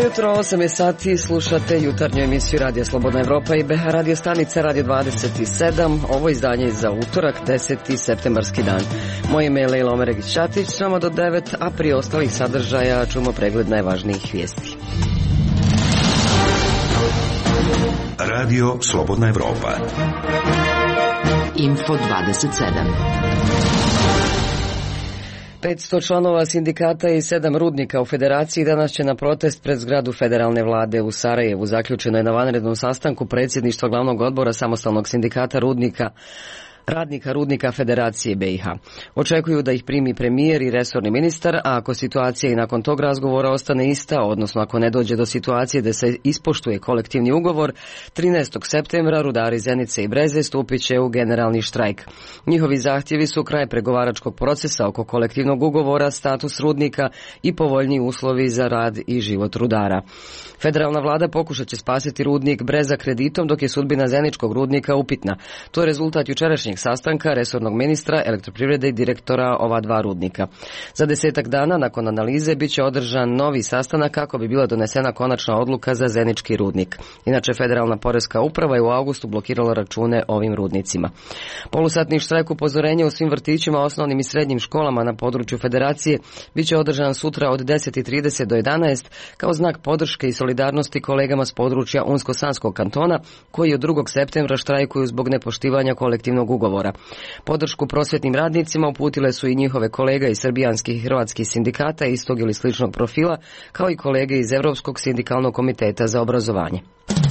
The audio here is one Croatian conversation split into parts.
jutro, 8 je sati, slušate jutarnju emisiju Radija Slobodna Evropa i BH radio stanica Radio 27. Ovo izdanje je za utorak, 10. septembarski dan. Moje ime je Lejla Omeregić-Ćatić, samo do 9, a prije ostalih sadržaja čujemo pregled najvažnijih vijesti. Radio Slobodna Evropa. Info 27. 500 članova sindikata i 7 rudnika u Federaciji danas će na protest pred zgradu federalne vlade u Sarajevu. Zaključeno je na vanrednom sastanku predsjedništva glavnog odbora samostalnog sindikata radnika rudnika Federacije BiH. Očekuju da ih primi premijer i resorni ministar, a ako situacija i nakon tog razgovora ostane ista, odnosno ako ne dođe do situacije da se ispoštuje kolektivni ugovor, 13. septembra rudari Zenice i Breze stupit će u generalni štrajk. Njihovi zahtjevi su kraj pregovaračkog procesa oko kolektivnog ugovora, status rudnika i povoljniji uslovi za rad i život rudara. Federalna vlada pokušat će spasiti rudnik Breza kreditom, dok je sudbina Zeničkog rudnika upitna. To je rezultat jučerašnjeg sastanka resornog ministra elektroprivrede i direktora ova dva rudnika. Za 10 dana nakon analize bit će održan novi sastanak kako bi bila donesena konačna odluka za Zenički rudnik. Inače, Federalna poreska uprava je u augustu blokirala račune ovim rudnicima. Polusatni štrajk upozorenja u svim vrtićima, osnovnim i srednjim školama na području Federacije bit će održan sutra od 10:30 do 11 kao znak podrške i solidarnosti kolegama s područja Unsko-Sanskog kantona koji od 2. septembra štrajkuju zbog nepoštivanja kolektivnog ugovora. Podršku prosvjetnim radnicima uputile su i njihove kolege iz srbijanskih i hrvatskih sindikata istog ili sličnog profila, kao i kolege iz Europskog sindikalnog komiteta za obrazovanje.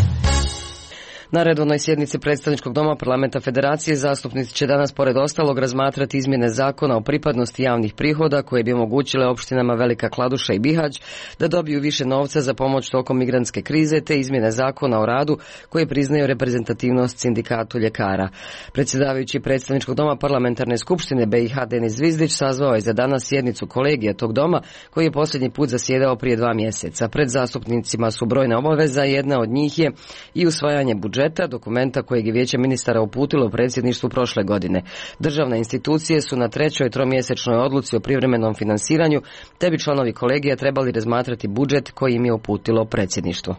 Na redovnoj sjednici Predstavničkog doma Parlamenta Federacije zastupnici će danas pored ostalog razmatrati izmjene zakona o pripadnosti javnih prihoda koje bi omogućile opštinama Velika Kladuša i Bihać da dobiju više novca za pomoć tokom migrantske krize, te izmjene zakona o radu koje priznaju reprezentativnost sindikatu ljekara. Predsjedavajući Predstavničkog doma Parlamentarne skupštine BiH Denis Zvizdić sazvao je za danas sjednicu kolegija tog doma koji je posljednji put zasjedao prije 2 mjeseca. Pred zastupnicima su brojne obaveza, jedna od njih je i usvajanje budžeta, dokumenta kojeg je Vijeće ministara uputilo predsjedništvu prošle godine. Državne institucije su na 3. tromjesečnoj odluci o privremenom finansiranju, te bi članovi kolegija trebali razmatrati budžet koji im je uputilo predsjedništvo.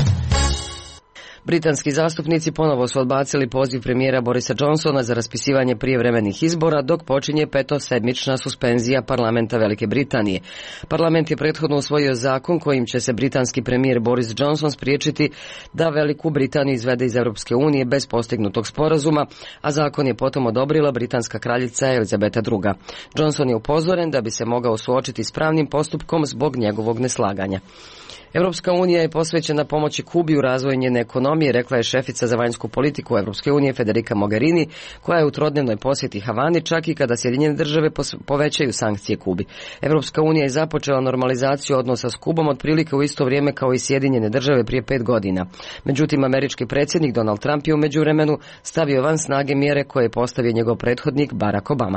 Britanski zastupnici ponovo su odbacili poziv premijera Borisa Johnsona za raspisivanje prijevremenih izbora dok počinje 5-sedmična suspenzija parlamenta Velike Britanije. Parlament je prethodno usvojio zakon kojim će se britanski premijer Boris Johnson spriječiti da Veliku Britaniju izvede iz Europske unije bez postignutog sporazuma, a zakon je potom odobrila britanska kraljica Elizabeta II. Johnson je upozoren da bi se mogao suočiti s pravnim postupkom zbog njegovog neslaganja. Europska unija je posvećena pomoći Kubi u razvoju njene ekonomije, rekla je šefica za vanjsku politiku Europske unije Federica Mogherini, koja je u trodnevnoj posjeti Havani čak i kada Sjedinjene države povećaju sankcije Kubi. Europska unija je započela normalizaciju odnosa s Kubom otprilike u isto vrijeme kao i Sjedinjene države prije 5 godina. Međutim, američki predsjednik Donald Trump je u međuvremenu stavio van snage mjere koje je postavio njegov prethodnik Barack Obama.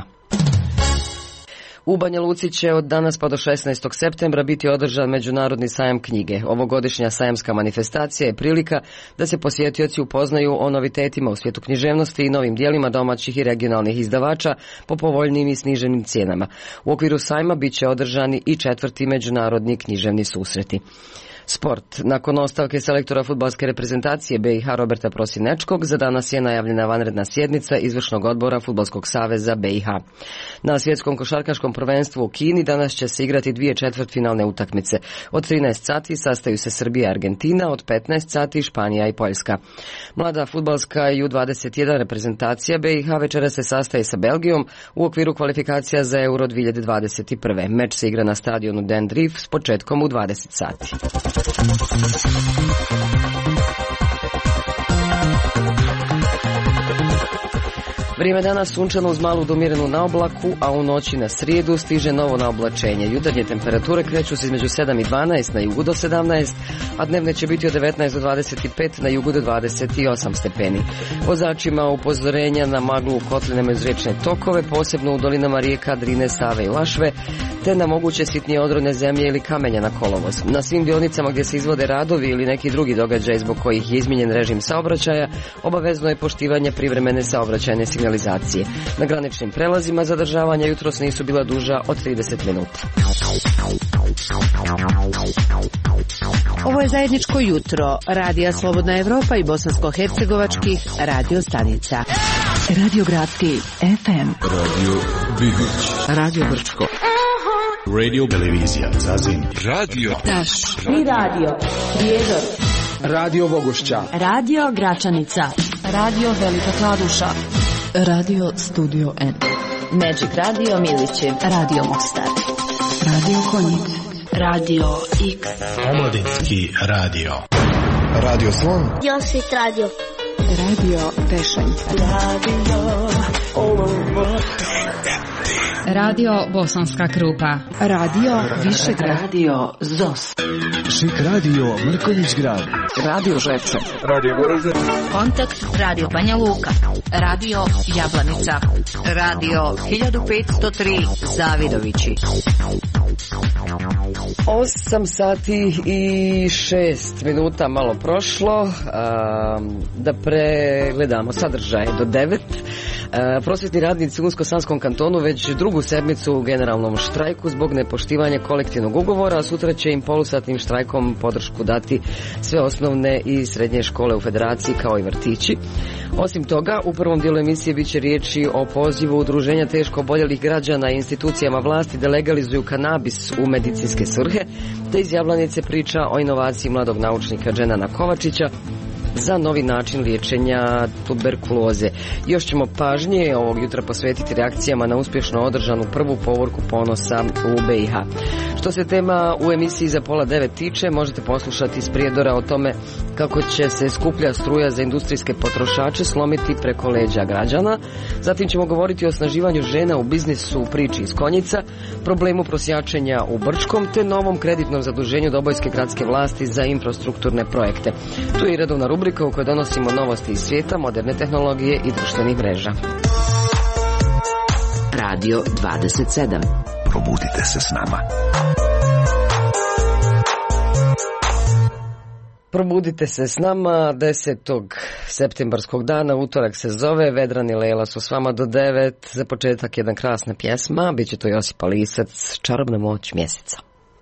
U Banja Luci će od danas pa do 16. septembra biti održan Međunarodni sajam knjige. Ovogodišnja sajamska manifestacija je prilika da se posjetioci upoznaju o novitetima u svijetu književnosti i novim dijelima domaćih i regionalnih izdavača po povoljnim i sniženim cijenama. U okviru sajma bit će održani i 4. međunarodni književni susreti. Sport. Nakon ostavke selektora fudbalske reprezentacije BiH Roberta Prosinečkog, za danas je najavljena vanredna sjednica Izvršnog odbora Fudbalskog saveza BiH. Na svjetskom košarkaškom prvenstvu u Kini danas će se igrati 2 četvrtfinalne utakmice. Od 13 sati sastaju se Srbija i Argentina, od 15 sati Španija i Poljska. Mlada fudbalska U21 reprezentacija BiH večera se sastaje sa Belgijom u okviru kvalifikacija za Euro 2021. Meč se igra na stadionu Den Drief s početkom u 20 sati. Vrijeme danas sunčano uz malu domirenu naoblaku, a u noći na srijedu stiže novo naoblačenje. Jutarnje temperature kreću se između 7 i 12, na jugu do 17, a dnevne će biti od 19 do 25, na jugu do 28 stepeni. Vozačima upozorenja na maglu u kotlinama uz riječne tokove, posebno u dolinama rijeka Drine, Save i Lašve, te na moguće sitnije odrone zemlje ili kamenja na kolovoz. Na svim dionicama gdje se izvode radovi ili neki drugi događaj zbog kojih je izmijenjen režim saobraćaja, obavezno je poštivanje privremene saobraćajne signalizacije. Na graničnim prelazima zadržavanja jutros nisu bila duža od 30 minuta. Ovo je zajedničko jutro Radija Slobodna Evropa i bosansko-hercegovačkih radio stanica. Radio Gradski FM, Radio Bihoć, Radio Brčko, Radio Televizija Zazin, Radio Taš i Radio Prijedor, Radio Bogošća, Radio Gračanica, Radio Velika Kladuša, Radio Studio N, Magic Radio Miliće, Radio Mostar, Radio Konjic, Radio X, Omladinski radio, Radio Slon, Josit Radio, Radio Tešanj, Radio Bosanska Krupa, Radio Višegrad, Radio ZOS, Šik Radio Mrkonjić Grad, Radio Žepče, Radio Goražde, Kontakt Radio Banja Luka, Radio Jablanica, Radio 1503 Zavidovići. 8 sati i 6 minuta malo prošlo, da pregledamo sadržaje do 9. Prosvjetni radnici u Unsko-Sanskom kantonu već drugu sedmicu u generalnom štrajku zbog nepoštivanja kolektivnog ugovora, a sutra će im polusatnim štrajkom podršku dati sve osnovne i srednje škole u federaciji kao i vrtići. Osim toga, u prvom dijelu emisije bit će riječi o pozivu udruženja teško oboljelih građana i institucijama vlasti da legalizuju kanabis u medicinske svrhe, te iz Jablanice priča o inovaciji mladog naučnika Dženana Kovačića za novi način liječenja tuberkuloze. Još ćemo pažnje ovog jutra posvetiti reakcijama na uspješno održanu prvu povorku ponosa u BiH. Što se tema u emisiji za 8:30 tiče, možete poslušati iz Prijedora o tome kako će se skuplja struja za industrijske potrošače slomiti preko leđa građana. Zatim ćemo govoriti o osnaživanju žena u biznisu u priči iz Konjica, problemu prosjačenja u Brčkom, te novom kreditnom zaduženju Dobojske gradske vlasti za infrastrukturne projekte. Tu je i redovna rubrika u kojoj donosimo novosti iz svijeta, moderne tehnologije i društvenih mreža. Radio 27. Probudite se s nama. Probudite se s nama 10. septembarskog dana, utorak se zove, Vedran i Lela su s vama do 9. Za početak jedna krasna pjesma, bit će to Josipa Lisac, Čarobna moć mjeseca.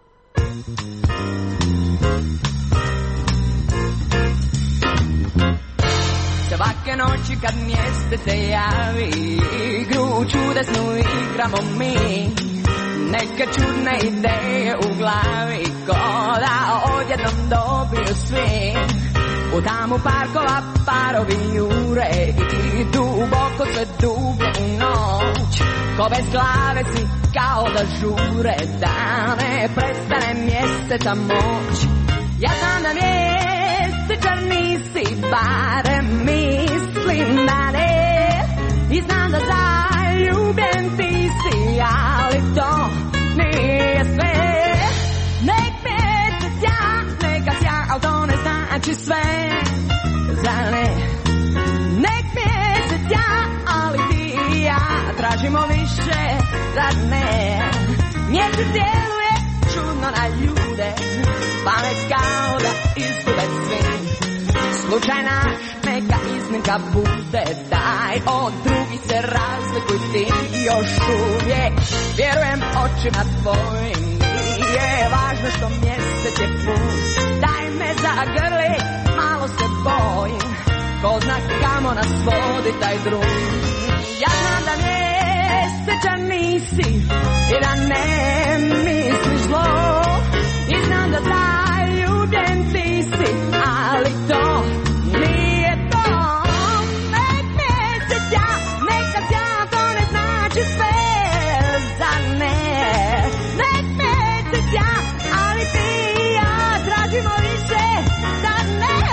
Svake noći kad mjesec se javi, igru čudesnu igramo mi. Neke čudne ideje u glavi, ko da odjednom dobiju svi. U tamu parkova parovi jure i duboko se dublje u noć. Ko bez glave si kao da žure, da ne prestane mjeseca moć. Ja znam da mjesečar nisi, barem mislim da ne. I znam da zaljubljen ti si, ali to nije sve. Nek mjesec ja, neka sja, ali to ne znači sve. Zar ne? Nek mjesec ja, ali ti i ja tražimo više, zar ne? Mjesec djeluje čudno na ljude, pamet kao da izgube svi. Slučaj naš, neka iznimka bude, daj od drugih se razlikuj ti još uvijek. Vjerujem očima tvojim, nije važno što mjesec je put. Daj me zagrli, malo se bojim, ko zna kamo nas vodi taj drug. Ja znam da mjesečan nisi i da ne misliš zlo. I znam da zaljubljen ti si, ali to nije to. Nek mjesec ja, nekad ja, to ne znači sve, zar ne? Nek mjesec ja, ali ti i ja tražimo više, zar ne?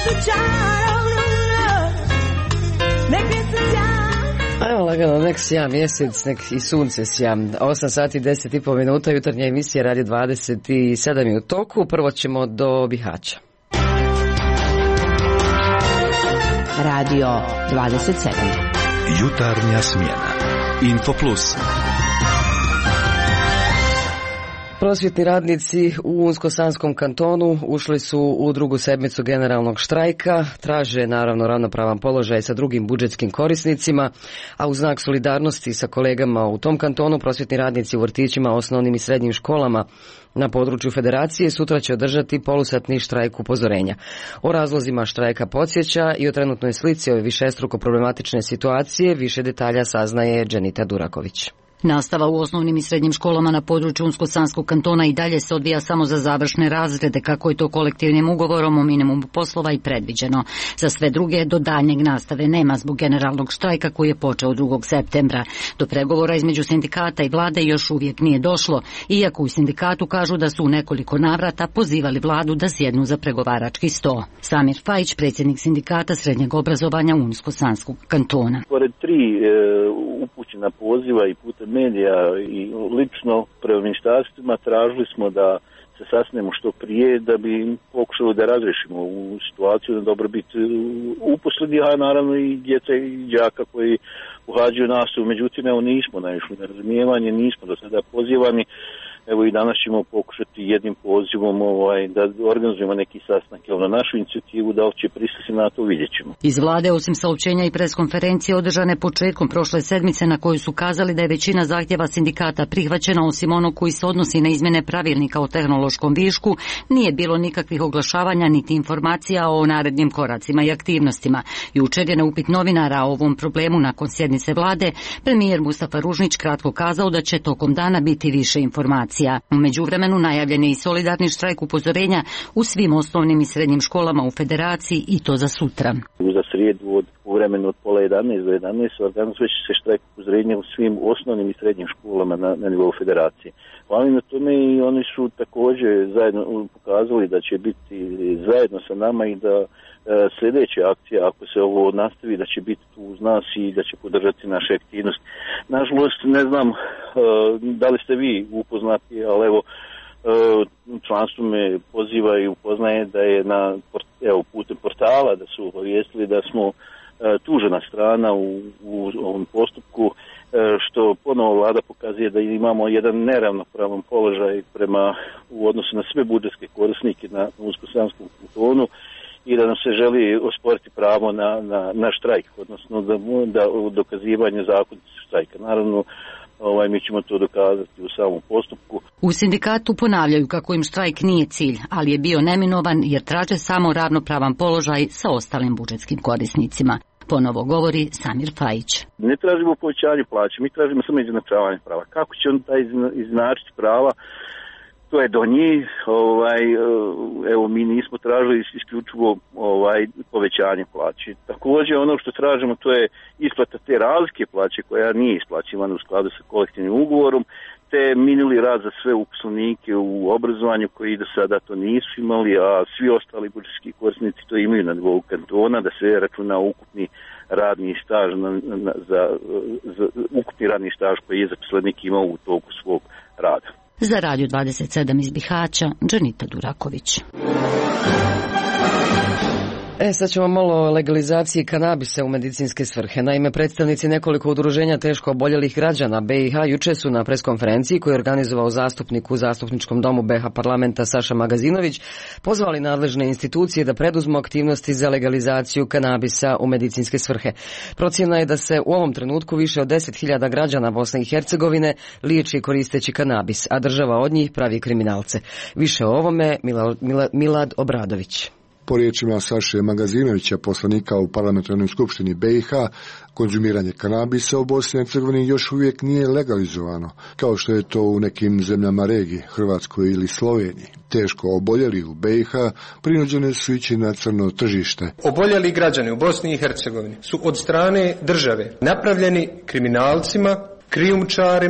Ajmo lagano, nek sija mjesec, nek i sunce sija. 8 sati 10,5 minuta, jutarnja emisija Radio 27 je u toku. Prvo ćemo do Bihaća. Radio 27. Jutarnja smjena. Info Plus. Prosvjetni radnici u Unsko-Sanskom kantonu ušli su u drugu sedmicu generalnog štrajka, traže naravno ravnopravan položaj sa drugim budžetskim korisnicima, a u znak solidarnosti sa kolegama u tom kantonu prosvjetni radnici u vrtićima, osnovnim i srednjim školama na području federacije sutra će održati polusatni štrajk upozorenja. O razlozima štrajka podsjeća i o trenutnoj slici ove višestruko problematične situacije više detalja saznaje Dženita Duraković. Nastava u osnovnim i srednjim školama na području Unsko-Sanskog kantona i dalje se odvija samo za završne razrede, kako je to kolektivnim ugovorom o minimumu poslova i predviđeno. Za sve druge do daljnjeg nastave nema zbog generalnog štrajka koji je počeo 2. septembra. Do pregovora između sindikata i vlade još uvijek nije došlo, iako u sindikatu kažu da su u nekoliko navrata pozivali vladu da sjednu za pregovarački sto. Samir Fajić, predsjednik sindikata srednjeg obrazovanja Unsko-Sanskog kantona. Pored 3 upućena poziva i putem medija i lično prema ministarstvima tražili smo da se sasnemo što prije da bi pokušali da razrešimo u situaciju na dobrobit uposlenih, a naravno i djece i đaka koji pohađaju nastavu. Međutim, evo nismo naišli na razumijevanje, nismo do sada pozivani. Evo i danas ćemo pokušati jednim pozivom da organizujemo neki sastanak na našu inicijativu, da li će pristati na to, vidjet ćemo. Iz vlade, osim saopćenja i preskonferencije održane početkom prošle sedmice na kojoj su kazali da je većina zahtjeva sindikata prihvaćena, osim onog koji se odnosi na izmjene pravilnika o tehnološkom višku, nije bilo nikakvih oglašavanja niti informacija o narednim koracima i aktivnostima. Jučer je na upit novinara o ovom problemu nakon sjednice vlade, premijer Mustafa Ružnić kratko kazao da će tokom dana biti više informacija. U međuvremenu najavljen je i solidarni štrajk upozorenja u svim osnovnim i srednjim školama u federaciji i to za sutra. Za srijedu u vremenu od pola 11 do 11 organizuje će se štrajk upozorenja u svim osnovnim i srednjim školama na nivou federacije. Hvala na tome i oni su također zajedno pokazali da će biti zajedno sa nama i da sljedeća akcija, ako se ovo nastavi, da će biti tu uz nas i da će podržati naše aktivnosti. Nažalost, ne znam da li ste vi upoznati, ali evo, članstvo me poziva i upoznaje da je putem portala da su obavijestili da smo tužena strana u ovom postupku, što ponovo vlada pokazuje da imamo jedan neravnopravan položaj u odnosu na sve budžetske korisnike na Unsko-Sanskom kantonu i da nam se želi osporiti pravo na štrajk, odnosno da dokazivanje zakonitosti štrajka. Naravno, mi ćemo to dokazati u samom postupku. U sindikatu ponavljaju kako im štrajk nije cilj, ali je bio neminovan jer traže samo ravnopravan položaj sa ostalim budžetskim korisnicima. Ponovo govori Samir Fajić. Ne tražimo povećanje plaće, mi tražimo samo izjednačavanje prava. Kako će on taj izjednačiti prava? To je do njih, evo mi nismo tražili isključivo povećanje plaće. Također ono što tražimo to je isplata te razlike plaće koja nije isplaćivana u skladu sa kolektivnim ugovorom, te minuli rad za sve uposlenike u obrazovanju koji do sada to nisu imali, a svi ostali budžetski korisnici to imaju na nivou kantona, da se računa ukupni radni staž za ukupni radni staž koji je zaposlenik imao u toku svog rada. Za Radio 27 iz Bihaća, Dženita Duraković. Sad ćemo malo o legalizaciji kanabisa u medicinske svrhe. Naime, predstavnici nekoliko udruženja teško oboljelih građana BiH juče su na preskonferenciji koju je organizovao zastupnik u Zastupničkom domu BiH parlamenta Saša Magazinović pozvali nadležne institucije da preduzmu aktivnosti za legalizaciju kanabisa u medicinske svrhe. Procjena je da se u ovom trenutku više od 10.000 građana Bosne i Hercegovine liječi koristeći kanabis, a država od njih pravi kriminalce. Više o ovome Milad Obradović. Po riječima Saše Magazinovića, poslanika u parlamentarnoj skupštini BiH, konzumiranje kanabisa u Bosni i Hercegovini još uvijek nije legalizovano, kao što je to u nekim zemljama regije, Hrvatskoj ili Sloveniji. Teško oboljeli u BiH prinuđeni su ići na crno tržište. Oboljeli građani u Bosni i Hercegovini su od strane države napravljeni kriminalcima, krijumčarima,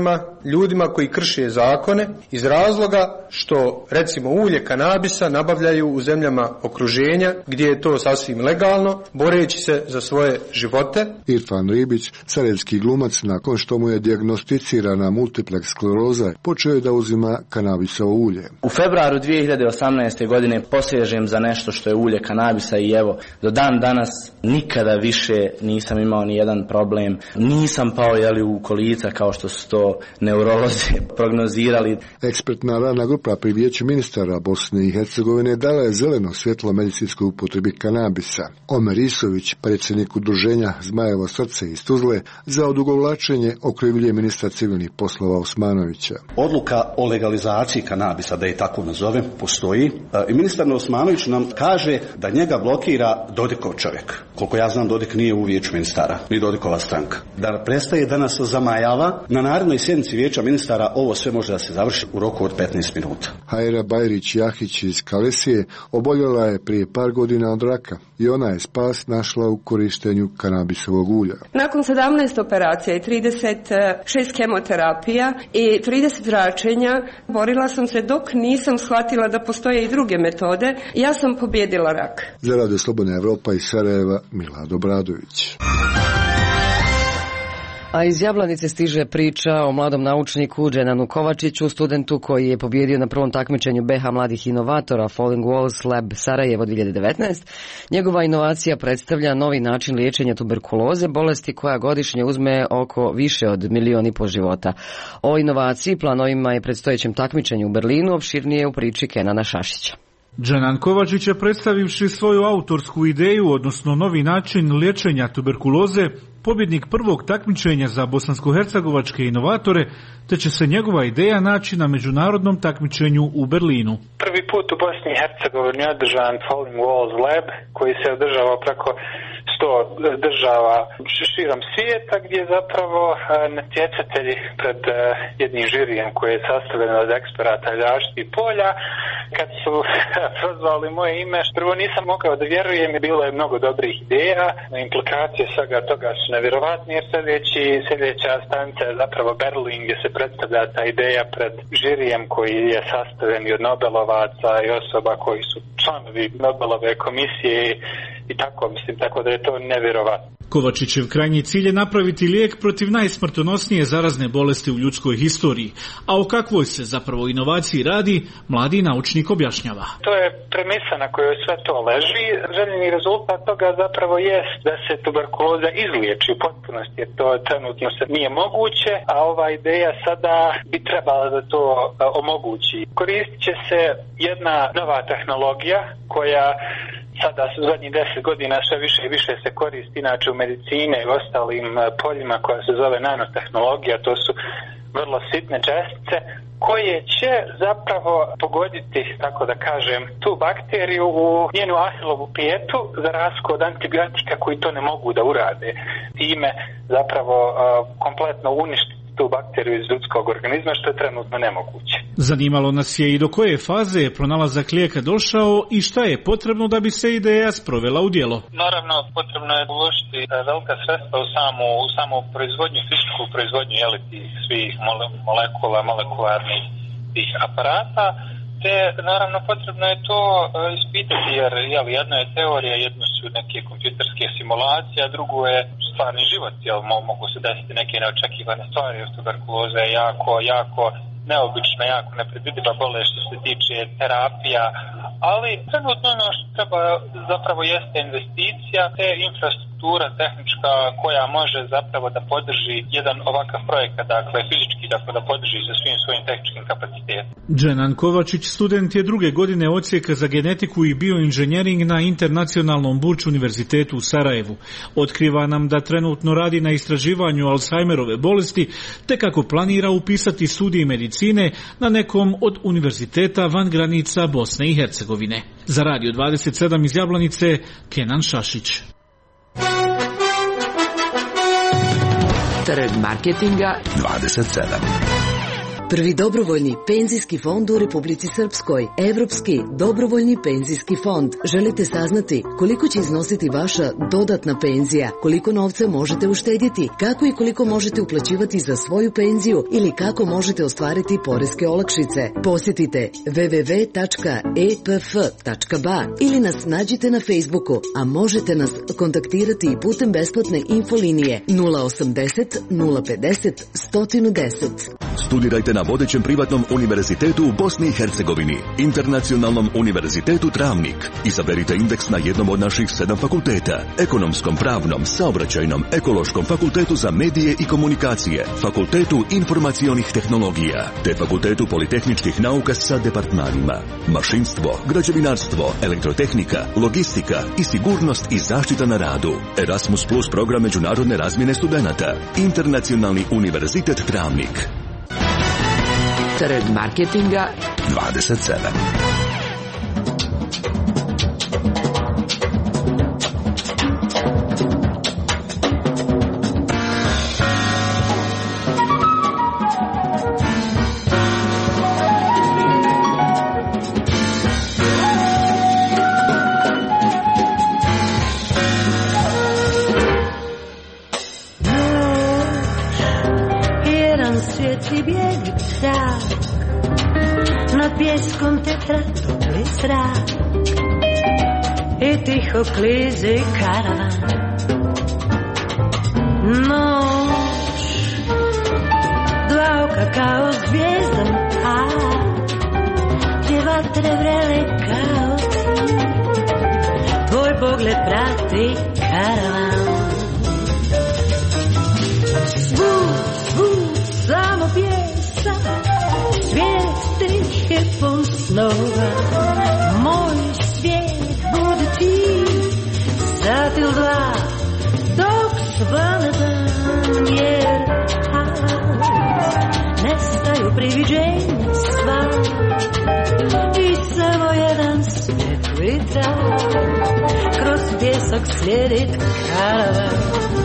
ljudima koji krše zakone iz razloga što recimo ulje kanabisa nabavljaju u zemljama okruženja gdje je to sasvim legalno, boreći se za svoje živote. Irfan Ribić, sarajevski glumac, nakon što mu je dijagnosticirana multiplex skleroza, počeo je da uzima kanabisovo ulje. U februaru 2018. godine posežem za nešto što je ulje kanabisa i evo, do dan danas nikada više nisam imao ni jedan problem. Nisam pao u kolica kao što su to neurolozi prognozirali. Ekspertna radna grupa pri Vijeću ministara Bosne i Hercegovine dala je zeleno svjetlo medicinskoj upotrebi kanabisa. Omer Isović, predsjednik udruženja Zmajevo srce iz Tuzle, za odugovlačenje okrivljuje ministra civilnih poslova Osmanovića. Odluka o legalizaciji kanabisa, da je tako nazovem, postoji. I ministar Osmanović nam kaže da njega blokira Dodikov čovjek. Koliko ja znam, Dodik nije u Vijeću ministara, ni Dodikova stranka. Da prestaje da nas zamajava, na narednoj sjednici Vijeća ministara ovo sve može da se završi u roku od 15 minuta. Hajra Bajrić-Jahić iz Kalesije oboljela je prije par godina od raka i ona je spas našla u korištenju kanabisovog ulja. Nakon 17 operacija i 36 kemoterapija i 30 zračenja borila sam se dok nisam shvatila da postoje i druge metode. Ja sam pobjedila rak. Za Radio Slobodna Evropa iz Sarajeva, Milad Obradović. A iz Jablanice stiže priča o mladom naučniku Dženanu Kovačiću, studentu koji je pobjedio na prvom takmičenju BH mladih inovatora Falling Walls Lab Sarajevo 2019. Njegova inovacija predstavlja novi način liječenja tuberkuloze, bolesti koja godišnje uzme oko više od 1,5 milijuna života. O inovaciji, planovima i predstojećem takmičenju u Berlinu opširnije u priči Kenana Šašića. Dženan Kovačić je predstavivši svoju autorsku ideju, odnosno novi način liječenja tuberkuloze, pobjednik prvog takmičenja za bosansko-hercegovačke inovatore, te će se njegova ideja naći na međunarodnom takmičenju u Berlinu. Prvi put u Bosni i Hercegovini je održan Falling Walls Lab, koji se održava preko 100 država širom svijeta, gdje zapravo natjecatelji pred jednim žirijem koji je sastavljen od eksperata različitih polja, kad su prozvali moje ime, prvo nisam mogao da vjerujem, bilo je mnogo dobrih ideja, implikacije svega toga su nevjerovatne, jer sljedeća stanica je zapravo Berlin, gdje se predstavlja ta ideja pred žirijem koji je sastavljen od Nobelovaca i osoba koji su članovi Nobelove komisije i tako da je to nevjerovatno. Kovačićev krajnji cilj je napraviti lijek protiv najsmrtonosnije zarazne bolesti u ljudskoj historiji. A o kakvoj se zapravo inovaciji radi, mladi naučnik objašnjava. To je premisa na kojoj sve to leži. Željeni rezultat toga zapravo jest da se tuberkuloza izliječi u potpunosti, jer to trenutno se nije moguće, a ova ideja sada bi trebala da to omogući. Koristit će se jedna nova tehnologija koja sada u zadnjih 10 godina sve više i više se koristi inače u medicine i ostalim poljima, koja se zove nanotehnologija. To su vrlo sitne čestice koje će zapravo pogoditi, tako da kažem, tu bakteriju u njenu ahilovu pijetu za razliku od antibiotika koji to ne mogu da urade. Time zapravo kompletno uništiti tu bakteriju iz ljudskog organizma, što je trenutno nemoguće. Zanimalo nas je i do koje faze je pronalazak lijeka došao i šta je potrebno da bi se ideja sprovela u djelo. Naravno, potrebno je uložiti velika sredstva u samu proizvodnju, fizičku proizvodnju tih svih molekularnih tih aparata, te naravno potrebno je to ispitati, jer jedno je teorija, jedno su neke kompjuterske simulacije, a drugo je stvarni život, mogu se desiti neke neočekivane stvari, jer tuberkuloza je jako neobična, jako nepredvidiva bolest što se tiče terapija, ali trenutno ono što treba zapravo jeste investicija, te infrastruktura tehnička koja može zapravo da podrži jedan ovakav projekat, dakle fizički da podrži sa svim svojim tehničkim kapacitetom. Dženan Kovačić student je 2. godine odsjeka za genetiku i bioinženjering na Internacionalnom Burč univerzitetu u Sarajevu. Otkriva nam da trenutno radi na istraživanju Alzheimerove bolesti, te kako planira upisati studij medicine na nekom od univerziteta van granica Bosne i Hercegovine. Za Radio 27 iz Jablanice, Kenan Šašić. Trg marketinga 27. Prvi dobrovoljni penzijski fond u Republici Srpskoj. Evropski dobrovoljni penzijski fond. Želite saznati koliko će iznositi vaša dodatna penzija, koliko novca možete uštedjeti, kako i koliko možete uplaćivati za svoju penziju ili kako možete ostvariti poreske olakšice. Posjetite www.epf.ba ili nas nađite na Facebooku, a možete nas kontaktirati i putem besplatne infolinije 080 050 110. Studirajte na vodećem privatnom univerzitetu u Bosni i Hercegovini, Internacionalnom univerzitetu Travnik. Izaberite indeks na jednom od naših 7 fakulteta: ekonomskom, pravnom, saobraćajnom, ekološkom, fakultetu za medije i komunikacije, fakultetu informacionih tehnologija, te fakultetu politehničkih nauka sa departmanima: mašinstvo, građevinarstvo, elektrotehnika, logistika i sigurnost i zaštita na radu. Erasmus Plus program međunarodne razmjene studenata. Internacionalni univerzitet Travnik. Trg marketinga 27. Pjeskom te tratopli zrak i tiho klizi karavan. Noć, dva oka kao zvijezdan pad, dvije vatre vrele kao ti, tvoj pogled prati karavan. Zvuk, samo pjesak, svijet tih je pun snova. Moj svijet bude ti, sat ili dva, dok svane dan, jer nestaju priviđenja sva i samo jedan svijetli trag kroz pjesak slijedi karavan.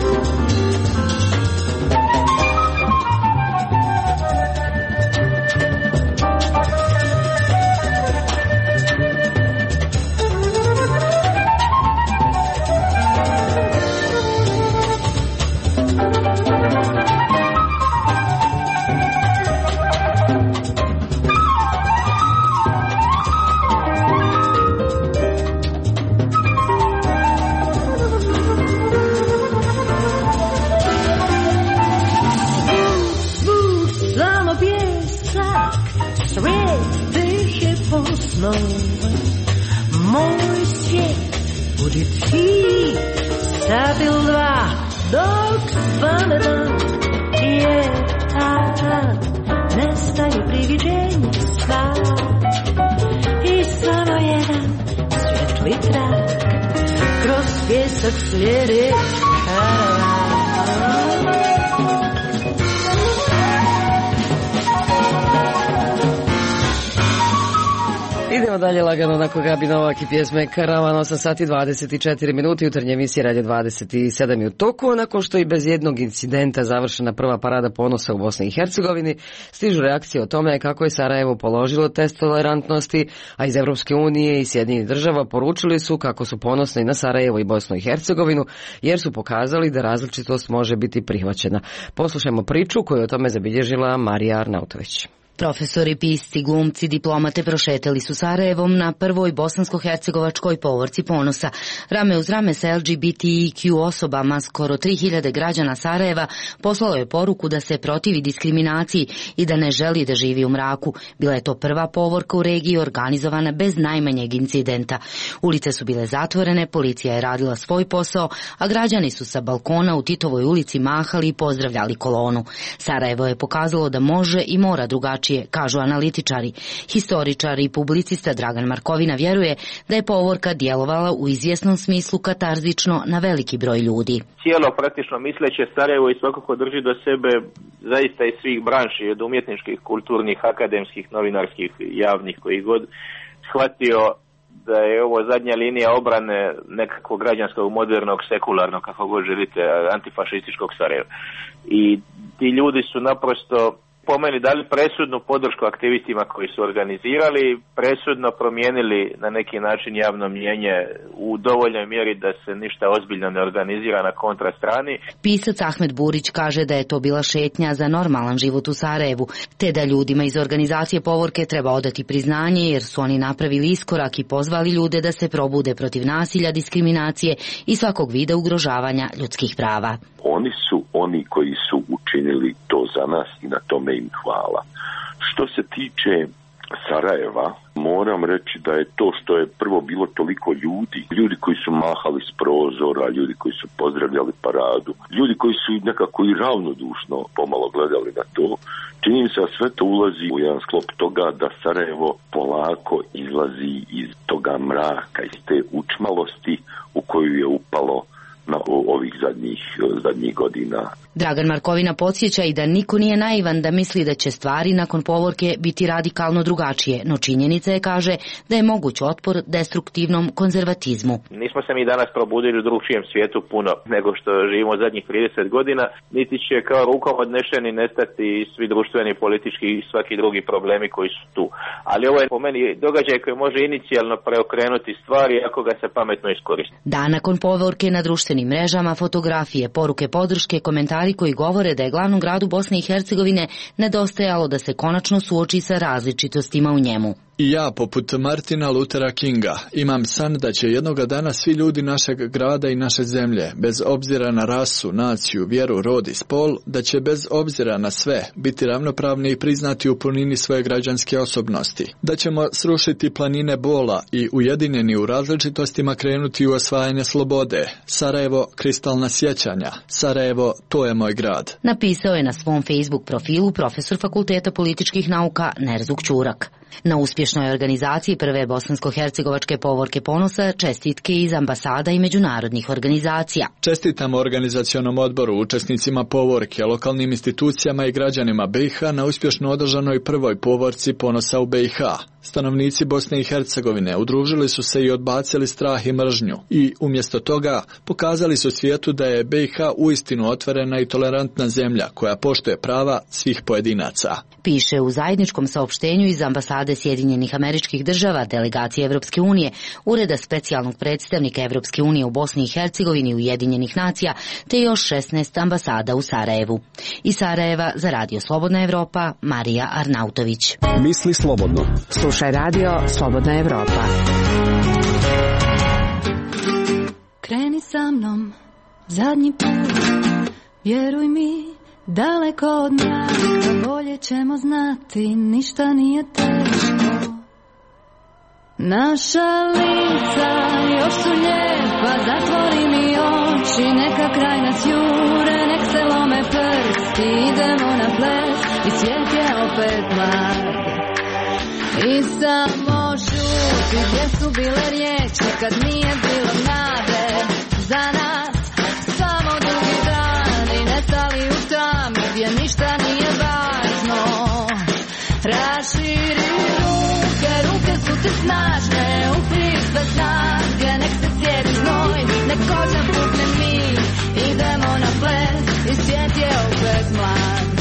Moj svijet budi ti, sat ili dva, dok svane dan, jer tad nestaju priviđenja sva i samo jedan svijetli trag kroz pjesak slijedi karavan. Idemo dalje lagano nakon Gabi Novak i pjesme Karavan. 8 sati 24 minuti, jutarnje emisije Radio 27 je u toku. Nakon što i bez jednog incidenta završena prva parada ponosa u Bosni i Hercegovini, stižu reakcije o tome kako je Sarajevo položilo test tolerantnosti, a iz Evropske unije i Sjedinjenih država poručili su kako su ponosni na Sarajevo i Bosnu i Hercegovinu, jer su pokazali da različitost može biti prihvaćena. Poslušajmo priču koju je o tome zabilježila Marija Arnautović. Profesori, pisci, glumci, diplomate prošetali su Sarajevom na prvoj bosansko-hercegovačkoj povorci ponosa. Rame uz rame sa LGBTIQ osobama, skoro 3000 građana Sarajeva poslalo je poruku da se protivi diskriminaciji i da ne želi da živi u mraku. Bila je to prva povorka u regiji organizovana bez najmanjeg incidenta. Ulice su bile zatvorene, policija je radila svoj posao, a građani su sa balkona u Titovoj ulici mahali i pozdravljali kolonu. Sarajevo je pokazalo da može i mora drugačije, kažu analitičari. Historičar i publicista Dragan Markovina vjeruje da je povorka djelovala u izvjesnom smislu katarzično na veliki broj ljudi. Cijelo praktično misleće Sarajevo i svakako drži do sebe zaista iz svih branši, od umjetničkih, kulturnih, akademskih, novinarskih, javnih, koji god shvatio da je ovo zadnja linija obrane nekakvog građanskog, modernog, sekularnog, kako god želite, antifašističkog Sarajeva. I ti ljudi su naprosto po meni dali presudnu podršku aktivistima koji su organizirali, presudno promijenili na neki način javno mnijenje u dovoljnoj mjeri da se ništa ozbiljno ne organizira na kontrastrani. Pisac Ahmed Burić kaže da je to bila šetnja za normalan život u Sarajevu, te da ljudima iz organizacije Povorke treba odati priznanje jer su oni napravili iskorak i pozvali ljude da se probude protiv nasilja, diskriminacije i svakog vida ugrožavanja ljudskih prava. Oni su oni koji su učinili to za nas i na tome im hvala. Što se tiče Sarajeva, moram reći da je to što je prvo bilo toliko ljudi koji su mahali s prozora, ljudi koji su pozdravljali paradu, ljudi koji su nekako i ravnodušno pomalo gledali na to, čini mi se da sve to ulazi u jedan sklop toga da Sarajevo polako izlazi iz toga mraka, iz te učmalosti u koju je upalo na ovih zadnjih godina. Dragan Markovina podsjeća i da niko nije naivan da misli da će stvari nakon Povorke biti radikalno drugačije, no činjenica je, kaže, da je moguć otpor destruktivnom konzervatizmu. Nismo se mi danas probudili u drugčijem svijetu puno nego što živimo zadnjih 30 godina, niti će kao rukom odnešeni nestati svi društveni, politički i svaki drugi problemi koji su tu. Ali ovo je po meni događaj koji može inicijalno preokrenuti stvari ako ga se pametno iskoristi. Dan nakon Povorke na društvenim mrežama fotografije, poruke podrške, komentari koji govore da je glavnom gradu Bosne i Hercegovine nedostajalo da se konačno suoči sa različitostima u njemu. I ja, poput Martina Luthera Kinga, imam san da će jednoga dana svi ljudi našeg grada i naše zemlje, bez obzira na rasu, naciju, vjeru, rod i spol, da će bez obzira na sve biti ravnopravni i priznati u punini svoje građanske osobnosti. Da ćemo srušiti planine bola i ujedinjeni u različitostima krenuti u osvajanje slobode. Sarajevo, kristalna sjećanja. Sarajevo, to je moj grad. Napisao je na svom Facebook profilu profesor Fakulteta političkih nauka Nerzuk Ćurak. Na uspješnoj organizaciji prve bosansko-hercegovačke Povorke ponosa čestitke iz ambasada i međunarodnih organizacija. Čestitamo organizacionom odboru, učesnicima Povorke, lokalnim institucijama i građanima BiH na uspješno održanoj prvoj Povorci ponosa u BiH. Stanovnici Bosne i Hercegovine udružili su se i odbacili strah i mržnju i umjesto toga pokazali su svijetu da je BiH uistinu otvorena i tolerantna zemlja koja poštuje prava svih pojedinaca. Piše u zajedničkom saopštenju iz ambasade Sjedinjenih Američkih Država, delegacije Evropske unije, Ureda specijalnog predstavnika Evropske unije u Bosni i Hercegovini i Ujedinjenih nacija, te još 16 ambasada u Sarajevu. Iz Sarajeva za Radio Slobodna Evropa, Marija Arnautović. Misli slobodno. Slušaj Radio Slobodna Evropa. Kreni sa mnom zadnji put, vjeruj mi, daleko od mraka, bolje ćemo znati, ništa nije teško. Naša lica još su lijepa, zatvori mi oči, neka kraj nas jure, nek se lome prsti, idemo na ples i svijet je opet mlad. I samo šuti, gdje su bile riječi kad nije bilo nade za nas, samo drugi dani nestali u tami gdje ništa nije važno. Raširi ruke su ti snažne, upri sve snage, nek se sjedi znoj, nek kožem pukne mi, idemo na ples i svijet je opet mlad.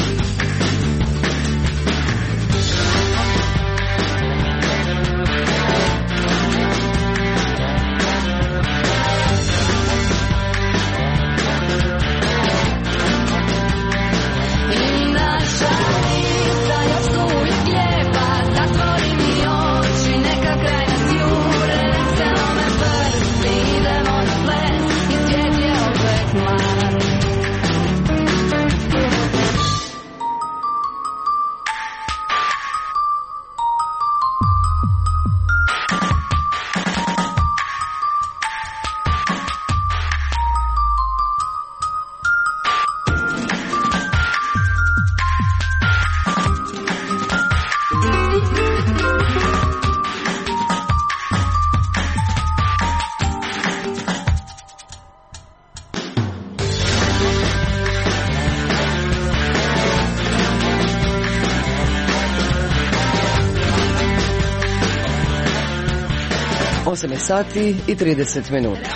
Sati i 30 minuta.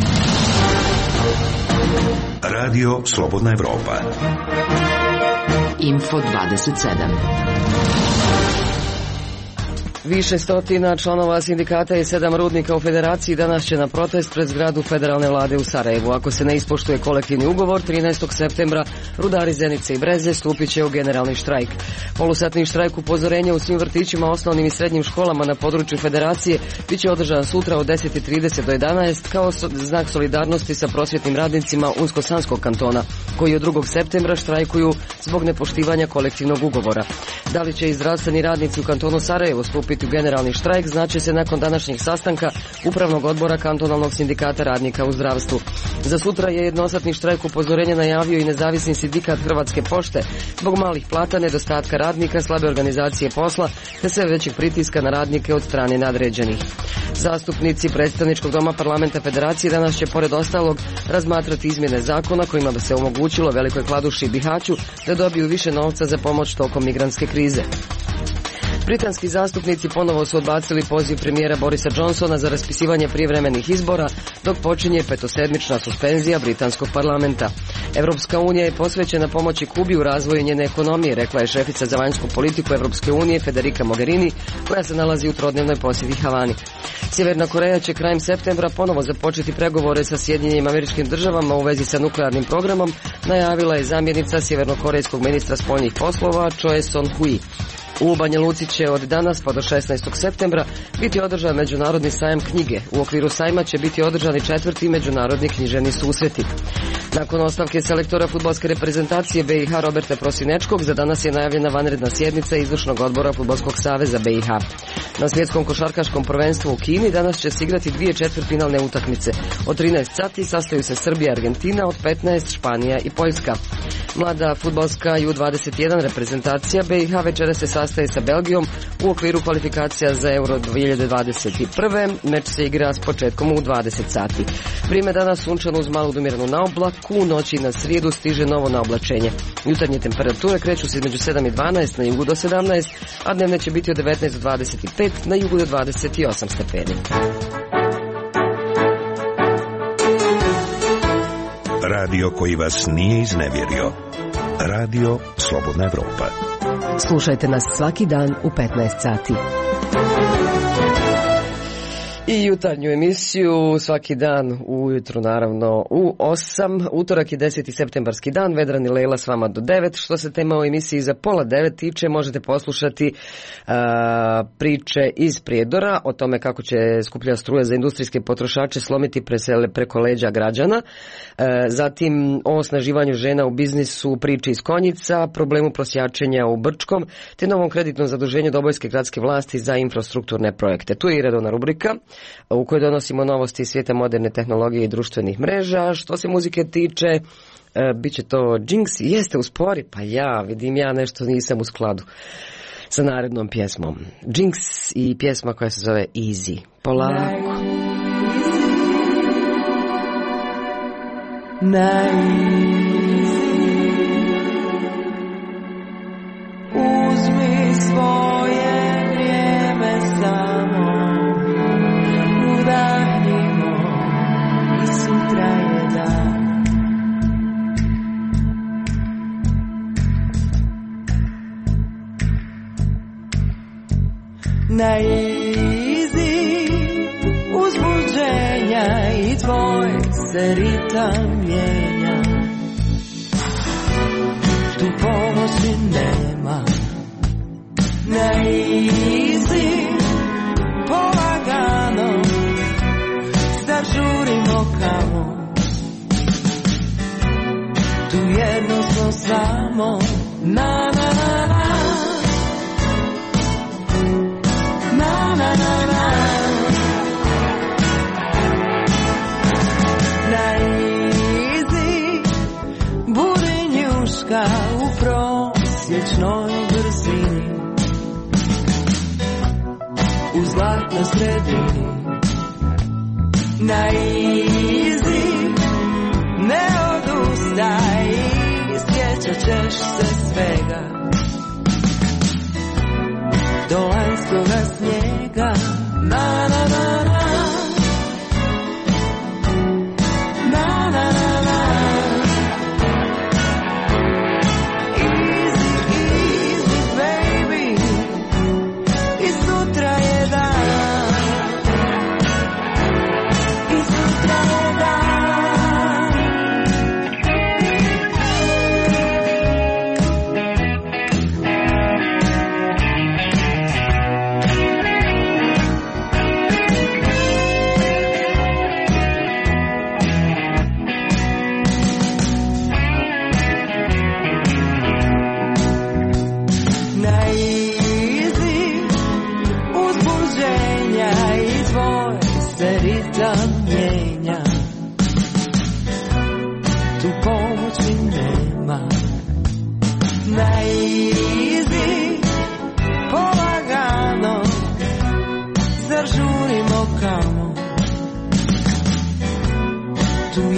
Radio Slobodna Evropa. Info 27. Više stotina članova sindikata i 7 rudnika u Federaciji danas će na protest pred zgradu federalne vlade u Sarajevu. Ako se ne ispoštuje kolektivni ugovor, 13. septembra rudari Zenice i Breze stupit će u generalni štrajk. Polusatni štrajk upozorenja u svim vrtićima, osnovnim i srednjim školama na području Federacije bit će održan sutra od 10:30 do 11 kao znak solidarnosti sa prosvjetnim radnicima Unsko-Sanskog kantona, koji od 2. septembra štrajkuju zbog nepoštivanja kolektivnog ugovora. Da li će i zdravstveni radnici u kantonu Sarajevo stupiti u generalni štrajk znaće se nakon današnjeg sastanka Upravnog odbora kantonalnog sindikata radnika u zdravstvu. Za sutra je jednosatni štrajk upozorenja najavio i nezavisni sindikat Hrvatske pošte zbog malih plata, nedostatka radnika, slabe organizacije posla te sve većeg pritiska na radnike od strane nadređenih. Zastupnici predstavničkog doma parlamenta Federacije danas će pored ostalog razmatrati izmjene zakona kojima bi se omogućilo Velikoj Kladuši i Bihaću da dobiju više novca za pomoć tokom migrantske krize. Britanski zastupnici ponovo su odbacili poziv premijera Borisa Johnsona za raspisivanje prijevremenih izbora dok počinje petosedmična suspenzija britanskog parlamenta. Europska unija je posvećena pomoći Kubi u razvoju njene ekonomije, rekla je šefica za vanjsku politiku Europske unije Federica Mogherini, koja se nalazi u trodnevnoj posjeti Havani. Sjeverna Koreja će krajem septembra ponovo započeti pregovore sa Sjedinjenim Američkim Državama u vezi sa nuklearnim programom, najavila je zamjenica sjevernokorejskog ministra spoljnih poslova Choi Son-hui. U Banja Luci će od danas pa do 16. septembra biti održan međunarodni sajam knjige. U okviru sajma će biti održani 4. međunarodni književni susreti. Nakon ostavke selektora fudbalske reprezentacije BiH Roberta Prosinečkog, za danas je najavljena vanredna sjednica Izvršnog odbora Fudbalskog saveza BiH. Na svjetskom košarkaškom prvenstvu u Kini danas će se igrati 2 četvrtfinalne utakmice. Od 13 sati sastaju se Srbija i Argentina, od 15 Španija i Poljska. Mlada fudbalska U21 reprezentacija BiH večera se sastaje sa Belgijom u okviru kvalifikacija za Euro 2021. Meč se igra s početkom u 20 sati. Vrijeme danas sunčano uz malu do umjerenu naoblaku, u noći na srijedu stiže novo naoblačenje. Jutarnje temperature kreću se između 7 i 12, na jugu do 17, a dnevne će biti od 19 do 25, na jugu do 28 stepeni. Radio koji vas nije iznevjerio. Radio Slobodna Evropa. Slušajte nas svaki dan u 15 sati. I jutarnju emisiju svaki dan ujutru, naravno u 8. Utorak je 10. septembarski dan, Vedran i Lejla s vama do 9. Što se tema o emisiji za pola 9 tiče, možete poslušati priče iz Prijedora o tome kako će skuplja struja za industrijske potrošače slomiti preko leđa građana. Zatim o osnaživanju žena u biznisu, priči iz Konjica, problemu prosjačenja u Brčkom, te novom kreditnom zaduženju Dobojske gradske vlasti za infrastrukturne projekte. Tu je i redovna rubrika u kojoj donosimo novosti iz svijeta moderne tehnologije i društvenih mreža. Što se muzike tiče, bit će to Jinx. Jeste u spori? Pa ja nešto nisam u skladu sa narednom pjesmom. Jinx i pjesma koja se zove Easy. Polako. Uzmi svoje vrijeme samo, udahnimo i sutra je dan. Na izi uzbuđenja i tvoj se ritam mijenja. Tu pomoći nema. Na izi polagano, zar žurimo kamo? Tu jedno smo samo. Na na na na, na na na na. Na izi budi njuška u prosječnoj brzini, u zlatnoj sredini. Na izi ne odustaj, sjećat ćeš se svega do lanjskoga snijega. Na na na na, na na na na. Easy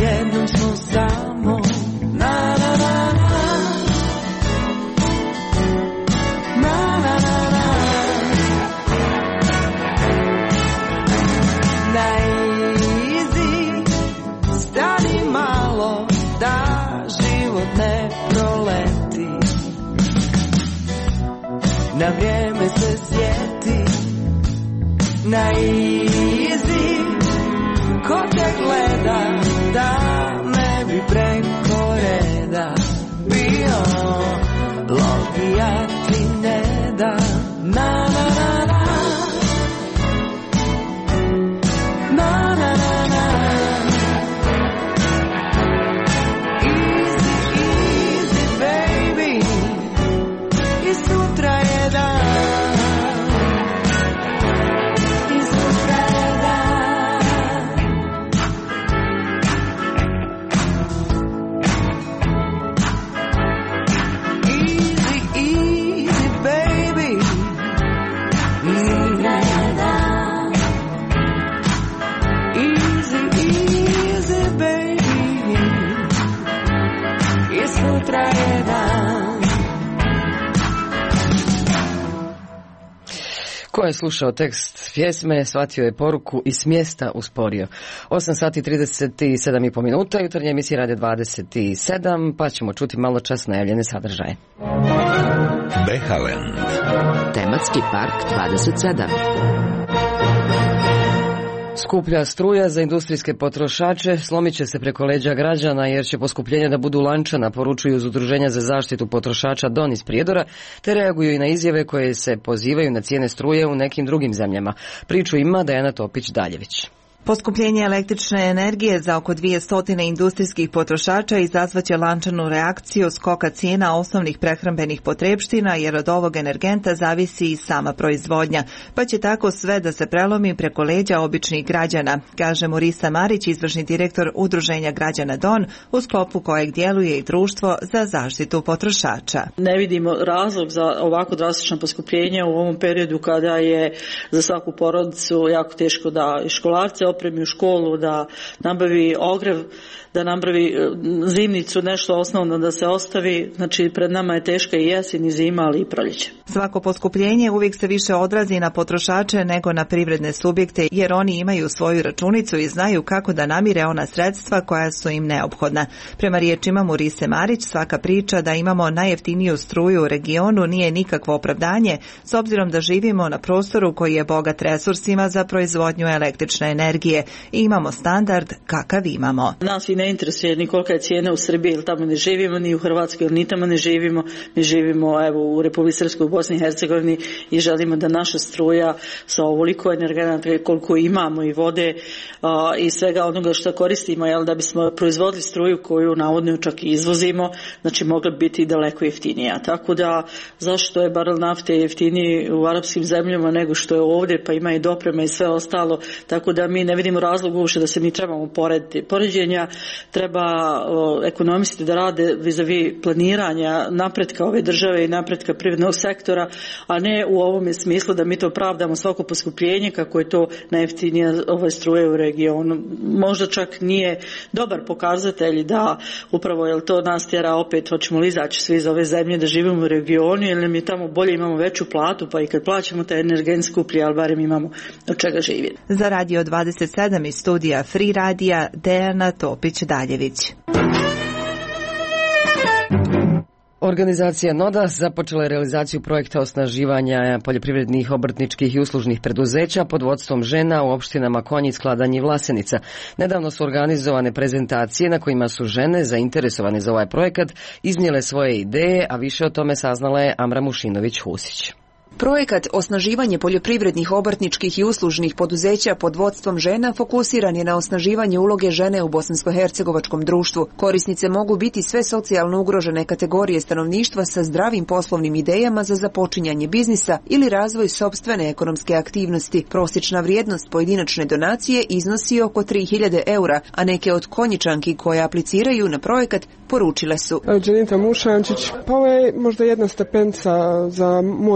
jednom smo samo na na na na na na na na easy stani malo da život ne proleti, na vrijeme se sjeti, na easy ko te gleda da ne bi preko reda bio, logija ti ne da na na na na na na na na easy easy baby i sutra je dan, i sutra je dan. Easy easy baby, i sutra je dan. Easy easy baby, i sutra je dan. Ko je slušao tekst pjesme, shvatio je poruku i s mjesta usporio. 8 sati 37,5 minuta, jutarnje emisije Rade 27, pa ćemo čuti malo čas najavljene sadržaje. Behalen. Tematski park 27. Skuplja struja za industrijske potrošače slomit će se preko leđa građana jer će poskupljenja da budu lančana, poručuju iz Udruženja za zaštitu potrošača DON iz Prijedora, te reaguju i na izjave koje se pozivaju na cijene struje u nekim drugim zemljama. Priču ima Dejana Topić-Daljević. Poskupljenje električne energije za oko 200 industrijskih potrošača izazvaće lančanu reakciju skoka cijena osnovnih prehrambenih potrepština jer od ovog energenta zavisi i sama proizvodnja, pa će tako sve da se prelomi preko leđa običnih građana, kaže Morisa Marić, izvršni direktor Udruženja građana DON, u sklopu kojeg djeluje i Društvo za zaštitu potrošača. Ne vidimo razlog za ovako drastično poskupljenje u ovom periodu kada je za svaku porodicu jako teško da školarce opremi u školu, da nabavi ogrev, da nabavi zimnicu, nešto osnovno da se ostavi. Znači, pred nama je teška i jesen i zima, ali i proljeće. Svako poskupljenje uvijek se više odrazi na potrošače nego na privredne subjekte, jer oni imaju svoju računicu i znaju kako da namire ona sredstva koja su im neophodna. Prema riječima Morise Marić, svaka priča da imamo najjeftiniju struju u regionu nije nikakvo opravdanje, s obzirom da živimo na prostoru koji je bogat resursima za proizvodnju električne energije i imamo standard kakav imamo. Nas i ne interesuje ni kolika je cijena u Srbiji, jer tamo ne živimo, ni u Hrvatskoj, jer ni tamo ne živimo. Mi živimo evo, u Republici Srpskoj, u Bosni i Hercegovini i želimo da naša struja sa ovoliko energenata koliko imamo i vode i svega onoga što koristimo, jel, da bismo proizvodili struju koju navodno čak i izvozimo, znači mogla biti daleko jeftinija. Tako da zašto je barel nafte jeftiniji u arapskim zemljama nego što je ovdje, pa ima i doprema i sve ostalo, tako da mi ne vidimo razlog uopšte da se mi trebamo porediti. Poređenja treba ekonomisti da rade vis-a-vis planiranja napretka ove države i napretka privrednog sektora, a ne u ovome smislu da mi to pravdamo svako poskupljenje kako je to najjeftinija struje u regionu. Možda čak nije dobar pokazatelj da upravo je to nas tjera opet, hoćemo li izaći svi iz ove zemlje da živimo u regionu ili nam je tamo bolje, imamo veću platu, pa i kad plaćamo taj energent skuplji, ali barem imamo od čega živjeti. Za Radio 27 iz studija Free Radija, Dejana Topić-Daljević. Organizacija NODA započela je realizaciju projekta osnaživanja poljoprivrednih, obrtničkih i uslužnih preduzeća pod vodstvom žena u opštinama Konjic, Kladanj i Vlasenica. Nedavno su organizovane prezentacije na kojima su žene zainteresovane za ovaj projekat iznijele svoje ideje, a više o tome saznala je Amra Mušinović-Husić. Projekat Osnaživanje poljoprivrednih, obrtničkih i uslužnih poduzeća pod vodstvom žena fokusiran je na osnaživanje uloge žene u bosansko-hercegovačkom društvu. Korisnice mogu biti sve socijalno ugrožene kategorije stanovništva sa zdravim poslovnim idejama za započinjanje biznisa ili razvoj sopstvene ekonomske aktivnosti. Prosječna vrijednost pojedinačne donacije iznosi oko 3000 eura, a neke od Konjičanki koje apliciraju na projekat poručile su. Đanita Mušančić, pa ovo je možda jedna stepenca za moj biznis.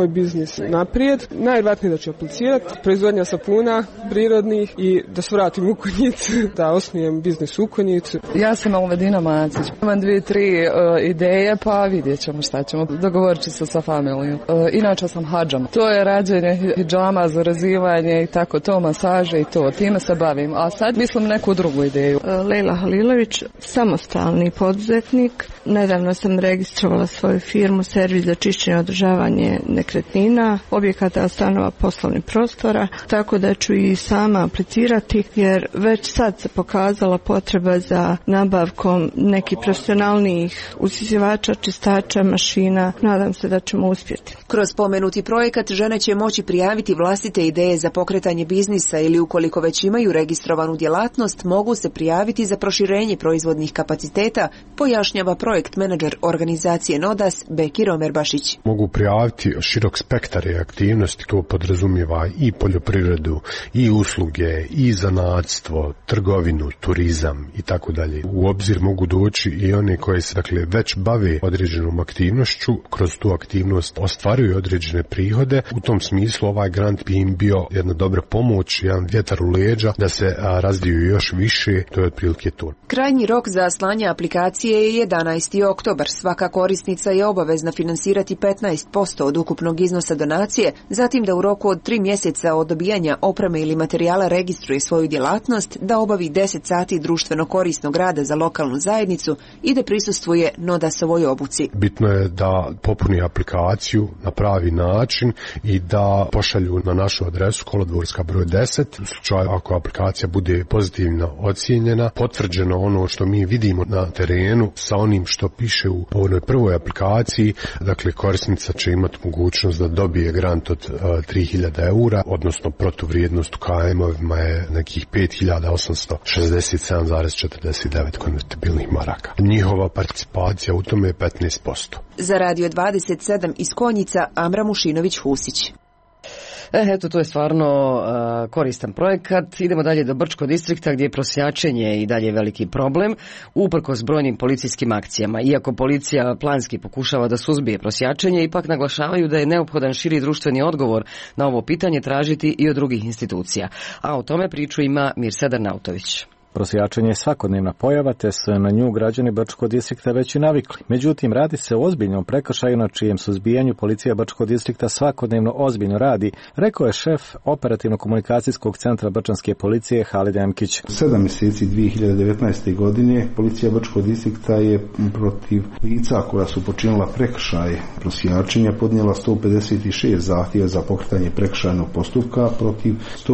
biznis naprijed. Najvjerojatnije da ću aplicirati, proizvodnja sapuna prirodnih i da se vratim u Konjic, da osnujem biznis u Konjicu. Ja sam Alvedina Macić. Imam 2-3 ideje, pa vidjet ćemo šta ćemo. Dogovorit ću se sa familijom. Inače sam hadžam. To je rađenje hidžama, zarazivanje i tako to, masaže i to. Time se bavim. A sad mislim neku drugu ideju. Lejla Halilović, samostalni poduzetnik. Nedavno sam registrovala svoju firmu, servis za čišćenje i održavanje nekretnina, objekata, stanova, poslovnih prostora, tako da ću i sama aplicirati, jer već sad se pokazala potreba za nabavkom nekih profesionalnijih usisivača, čistača, mašina. Nadam se da ćemo uspjeti. Kroz spomenuti projekat žene će moći prijaviti vlastite ideje za pokretanje biznisa ili ukoliko već imaju registrovanu djelatnost, mogu se prijaviti za proširenje proizvodnih kapaciteta, pojašnjava projekt menadžer organizacije NODAS Bekir Omerbašić. Mogu prijaviti širok spektar aktivnosti, to podrazumijeva i poljoprivredu, i usluge, i zanatstvo, trgovinu, turizam i tako dalje. U obzir mogu doći i one koje se već bave određenom aktivnošću, kroz tu aktivnost ostvaruju određene prihode. U tom smislu ovaj grant bi im bio jedna dobra pomoć, jedan vjetar u leđa da se razviju još više, to je otprilike to. Krajnji rok za slanje aplikacije je 11. oktobar. Svaka korisnica je obavezna finansirati 15% od ukupnog iznosa donacije, zatim da u roku od 3 mjeseca od dobijanja opreme ili materijala registruje svoju djelatnost, da obavi 10 sati društveno korisnog rada za lokalnu zajednicu i da prisustvuje NODAS-ovoj obuci. Bitno je da popuni aplikaciju na pravi način i da pošalju na našu adresu Kolodvorska broj 10. U slučaju ako aplikacija bude pozitivno ocijenjena, potvrđeno ono što mi vidimo na terenu sa onim što piše u ovoj prvoj aplikaciji, korisnica će imati mogućnost da dobije grant od 3.000 eura, odnosno protuvrijednost u KM-ovima je nekih 5.867,49 konvertibilnih maraka. Njihova participacija u tome je 15%. Za Radio 27 iz Konjica, Amra Mušinović-Husić. Eto, to je stvarno koristan projekat. Idemo dalje do Brčkog distrikta gdje je prosjačenje i dalje veliki problem, uprkos brojnim policijskim akcijama. Iako policija planski pokušava da suzbije prosjačenje, ipak naglašavaju da je neophodan širi društveni odgovor na ovo pitanje tražiti i od drugih institucija. A o tome priču ima Mirsedar Nautović. Prosjačenje je svakodnevna pojava, te se na nju građani Brčkog distrikta već i navikli. Međutim, radi se o ozbiljnom prekršaju na čijem suzbijanju policija Brčkog distrikta svakodnevno ozbiljno radi, rekao je šef operativno-komunikacijskog centra Brčanske policije Halid Emkić. 7 mjeseci 2019. godine policija Brčkog distrikta je protiv lica koja su počinila prekršaj prosjačenja podnijela 156 zahtjeva za pokretanje prekršajnog postupka protiv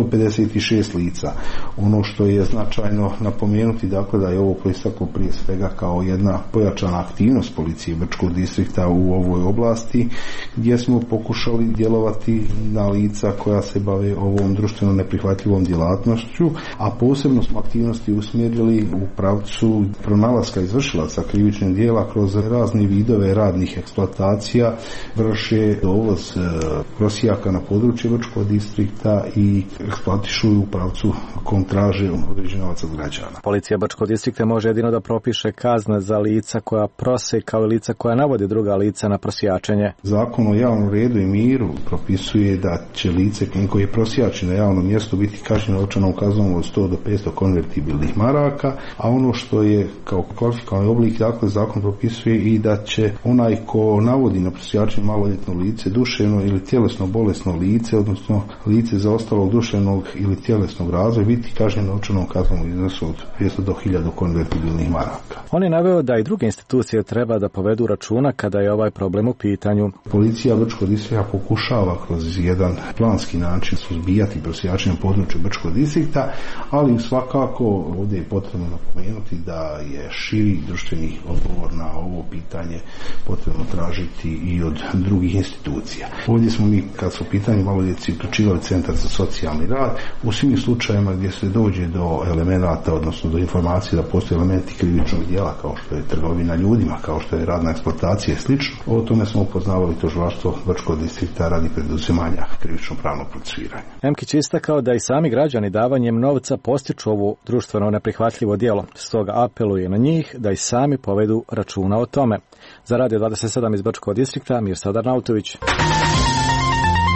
156 lica. Ono što je značajno napomenuti da je ovo proisteklo prije svega kao jedna pojačana aktivnost policije Brčkog distrikta u ovoj oblasti, gdje smo pokušali djelovati na lica koja se bave ovom društveno neprihvatljivom djelatnošću, a posebno smo aktivnosti usmjerili u pravcu pronalaska izvršilaca krivičnih djela kroz razne vidove radnih eksploatacija, vrše dovoz prosjaka na područje Brčkog distrikta i eksploatišu u pravcu kontraže određenovaca građana. Policija Brčkog distrikta može jedino da propiše kazne za lica koja prose kao i lica koja navodi druga lica na prosjačenje. Zakon o javnom redu i miru propisuje da će lice koje prosjači na javnom mjestu biti kažnjeno novčanom kaznom od 100 do 500 konvertibilnih maraka, a ono što je kao kvalifikovani oblik, zakon propisuje i da će onaj ko navodi na prosjačenje maloljetno lice, duševno ili tjelesno bolesno lice, odnosno lice zaostalog duševnog ili tjelesnog razvoja, biti kažnjeno novčanom kaznom u iznosu od 500 do 1000 konvertibilnih maraka. On je naveo da i druge institucije treba da povedu računa kada je ovaj problem u pitanju. Policija Brčkog distrikta pokušava kroz jedan planski način suzbijati prosjačenje na području Brčkog distrikta, ali svakako ovdje je potrebno napomenuti da je širi društveni odgovor na ovo pitanje potrebno tražiti i od drugih institucija. Ovdje smo mi, kad su pitanje maloljetnici, uključivali Centar za socijalni rad u svim slučajevima gdje se dođe do elemenata, odnosno do informacije da postoje elementi krivičnog djela, kao što je trgovina ljudima, kao što je radna eksploatacija i slično. O tome smo upoznavali tužilaštvo Brčkog distrikta radi preduzimanja krivično pravnog procesuiranja. Emkić istakao da i sami građani davanjem novca postiču ovo društveno neprihvatljivo djelo. Stoga apeluje na njih da i sami povedu računa o tome. Za Radio 27 iz Brčkog distrikta, Mirsedar Nautović.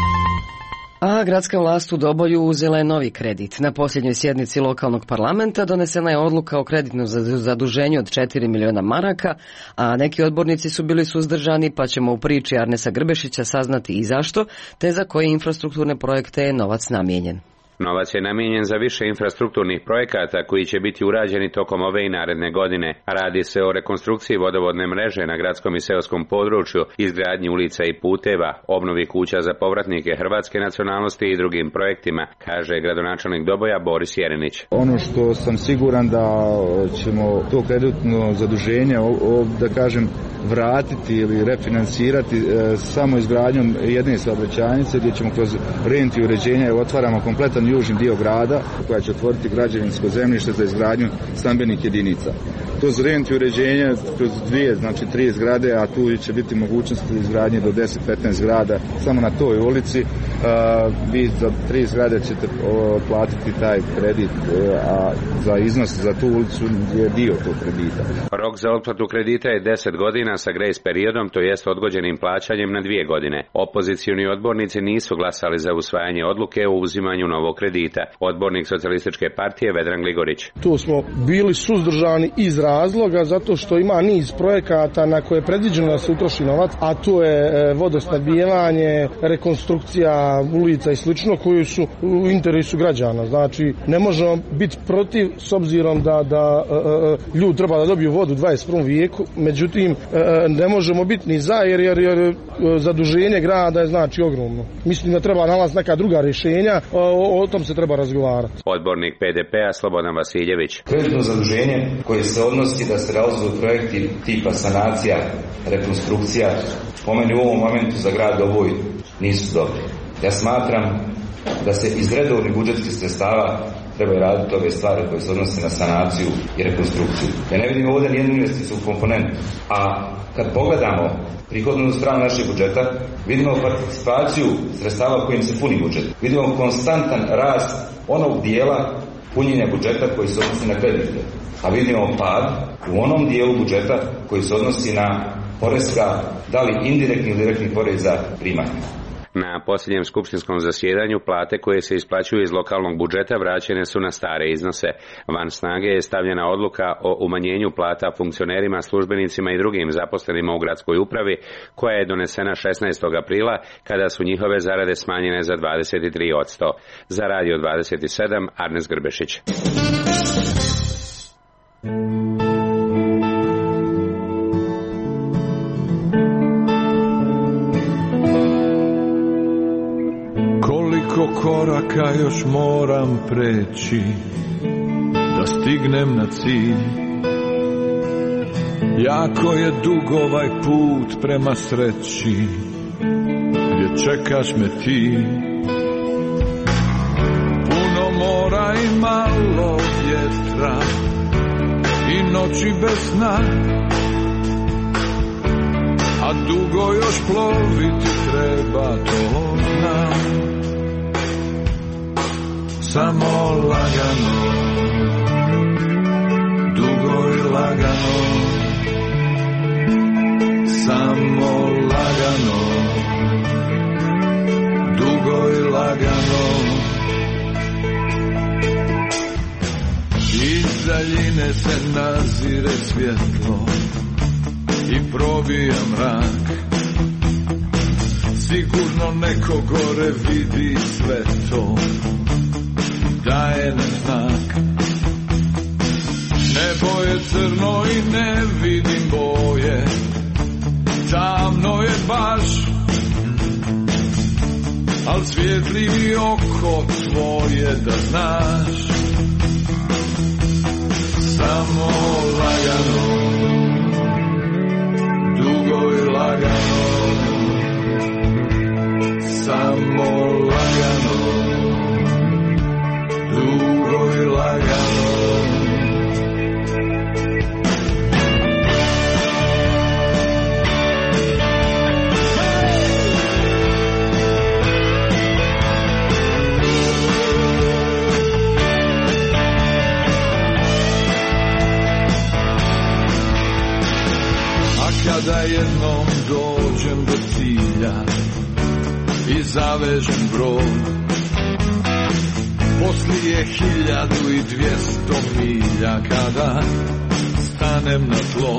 A gradska vlast u Doboju uzela je novi kredit. Na posljednjoj sjednici lokalnog parlamenta donesena je odluka o kreditnom zaduženju od 4 miliona maraka, a neki odbornici su bili suzdržani, pa ćemo u priči Arnesa Grbešića saznati i zašto, te za koje infrastrukturne projekte je novac namijenjen. Novac je namijenjen za više infrastrukturnih projekata koji će biti urađeni tokom ove i naredne godine. Radi se o rekonstrukciji vodovodne mreže na gradskom i seoskom području, izgradnji ulica i puteva, obnovi kuća za povratnike hrvatske nacionalnosti i drugim projektima, kaže gradonačelnik Doboja Boris Jerenić. Ono što sam siguran da ćemo to kreditno zaduženje, da kažem, vratiti ili refinansirati samo izgradnjom jedne saobraćajnice gdje ćemo kroz rent i uređenja otvaramo kompletan južni dio grada koja će otvoriti građevinsko zemljište za izgradnju stambenih jedinica. Kroz rent i uređenje kroz 3 zgrade, a tu će biti mogućnost izgradnje do 10-15 zgrada samo na toj ulici. Vi za 3 zgrade ćete platiti taj kredit, a za iznos za tu ulicu je dio tog kredita. Rok za otplatu kredita je 10 godina sa grace periodom, to jest odgođenim plaćanjem na 2 godine. Opozicioni odbornici nisu glasali za usvajanje odluke o uzimanju novog kredita. Odbornik Socijalističke partije Vedran Gligorić. Tu smo bili suzdržani iz razloga zato što ima niz projekata na koje je predviđeno da se utroši novac, a to je vodosnabdijevanje, rekonstrukcija ulica i slično koji su u interesu građana. Znači, ne možemo biti protiv s obzirom da ljudi treba da dobiju vodu u 21. vijeku, međutim ne možemo biti ni za jer zaduženje grada je znači ogromno. Mislim da treba nalaziti neka druga rješenja, o tom se treba razgovarati. Odbornik PDP-a Slobodan Vasiljević. Kreditno zaduženje koje se odnosi da se realizuju projekti tipa sanacija, rekonstrukcija, po meni u ovom momentu za grad Doboj nisu dobri. Ja smatram da se iz redovnih budžetskih sredstava trebaju raditi ove stvari koje se odnose na sanaciju i rekonstrukciju. Ja ne vidim ovdje nijednu investicijsku komponentu. A kad pogledamo prihodnu stranu našeg budžeta, vidimo participaciju sredstava kojim se puni budžet. Vidimo konstantan rast onog dijela punjenja budžeta koji se odnosi na kredite. A vidimo pad u onom dijelu budžeta koji se odnosi na poreska, da li indirektni ili direktni porez za primanje. Na posljednjem skupštinskom zasjedanju plate koje se isplaćuju iz lokalnog budžeta vraćene su na stare iznose. Van snage je stavljena odluka o umanjenju plata funkcionerima, službenicima i drugim zaposlenima u gradskoj upravi, koja je donesena 16. aprila kada su njihove zarade smanjene za 23%. Za Radio 27, Arnes Grbešić. Koliko koraka još moram preći da stignem na cilj. Jako je dug ovaj put prema sreći gdje čekaš me ti. Puno mora i malo vjetra i noći bez sna, a dugo još ploviti treba, to znam. Samo lagano, dugo i lagano, samo lagano, dugo i lagano. Iz daljine se nazire svjetlo i probija mrak. Sigurno neko gore vidi sve to, daje nam znak. Nebo je crno i ne vidim boje, tamno je baš, al svijetli oko tvoje da znaš. Samo lagano, dugo i lagano, samo lagano, dugo i lagano. A kada jednom dođem do cilja, i zavežem brod. Poslije 1200 milja kada stanem na tlo,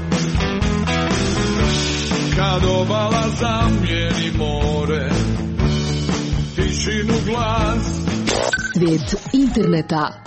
kad obala zamijeni more, tišinu glas. Svijet interneta.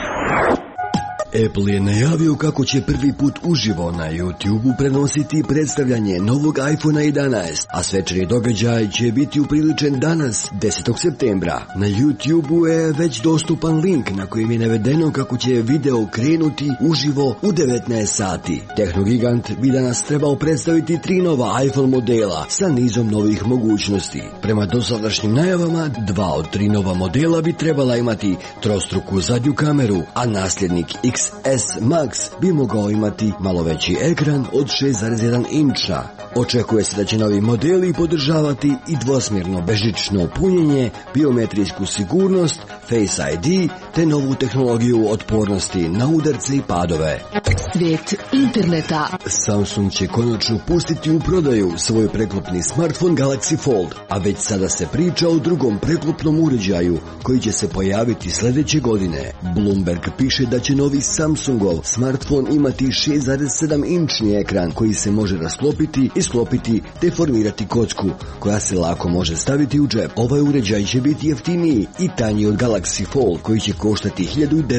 Apple je najavio kako će prvi put uživo na YouTube-u prenositi predstavljanje novog iPhone 11, a svečani događaj će biti upriličen danas, 10. septembra. Na YouTube-u je već dostupan link na kojem je navedeno kako će video krenuti uživo u 19 sati. Tehnogigant bi danas trebao predstaviti 3 nova iPhone modela sa nizom novih mogućnosti. Prema dosadašnjim najavama, 2 od 3 nova modela bi trebala imati trostruku zadnju kameru, a nasljednik XS Max bi mogao imati malo veći ekran od 6,1 inča. Očekuje se da će novi modeli podržavati i dvosmjerno bežično punjenje, biometrijsku sigurnost, Face ID te novu tehnologiju otpornosti na udarce i padove. Svijet interneta. Samsung će konačno pustiti u prodaju svoj preklopni smartphone Galaxy Fold, a već sada se priča o drugom preklopnom uređaju koji će se pojaviti sljedeće godine. Bloomberg piše da će novi Samsungov smartphone imati 6,7 inčni ekran koji se može rasklopiti i sklopiti te formirati kocku koja se lako može staviti u džep. Ovaj uređaj će biti jeftiniji i tanji od Galaxy Fold koji će koštati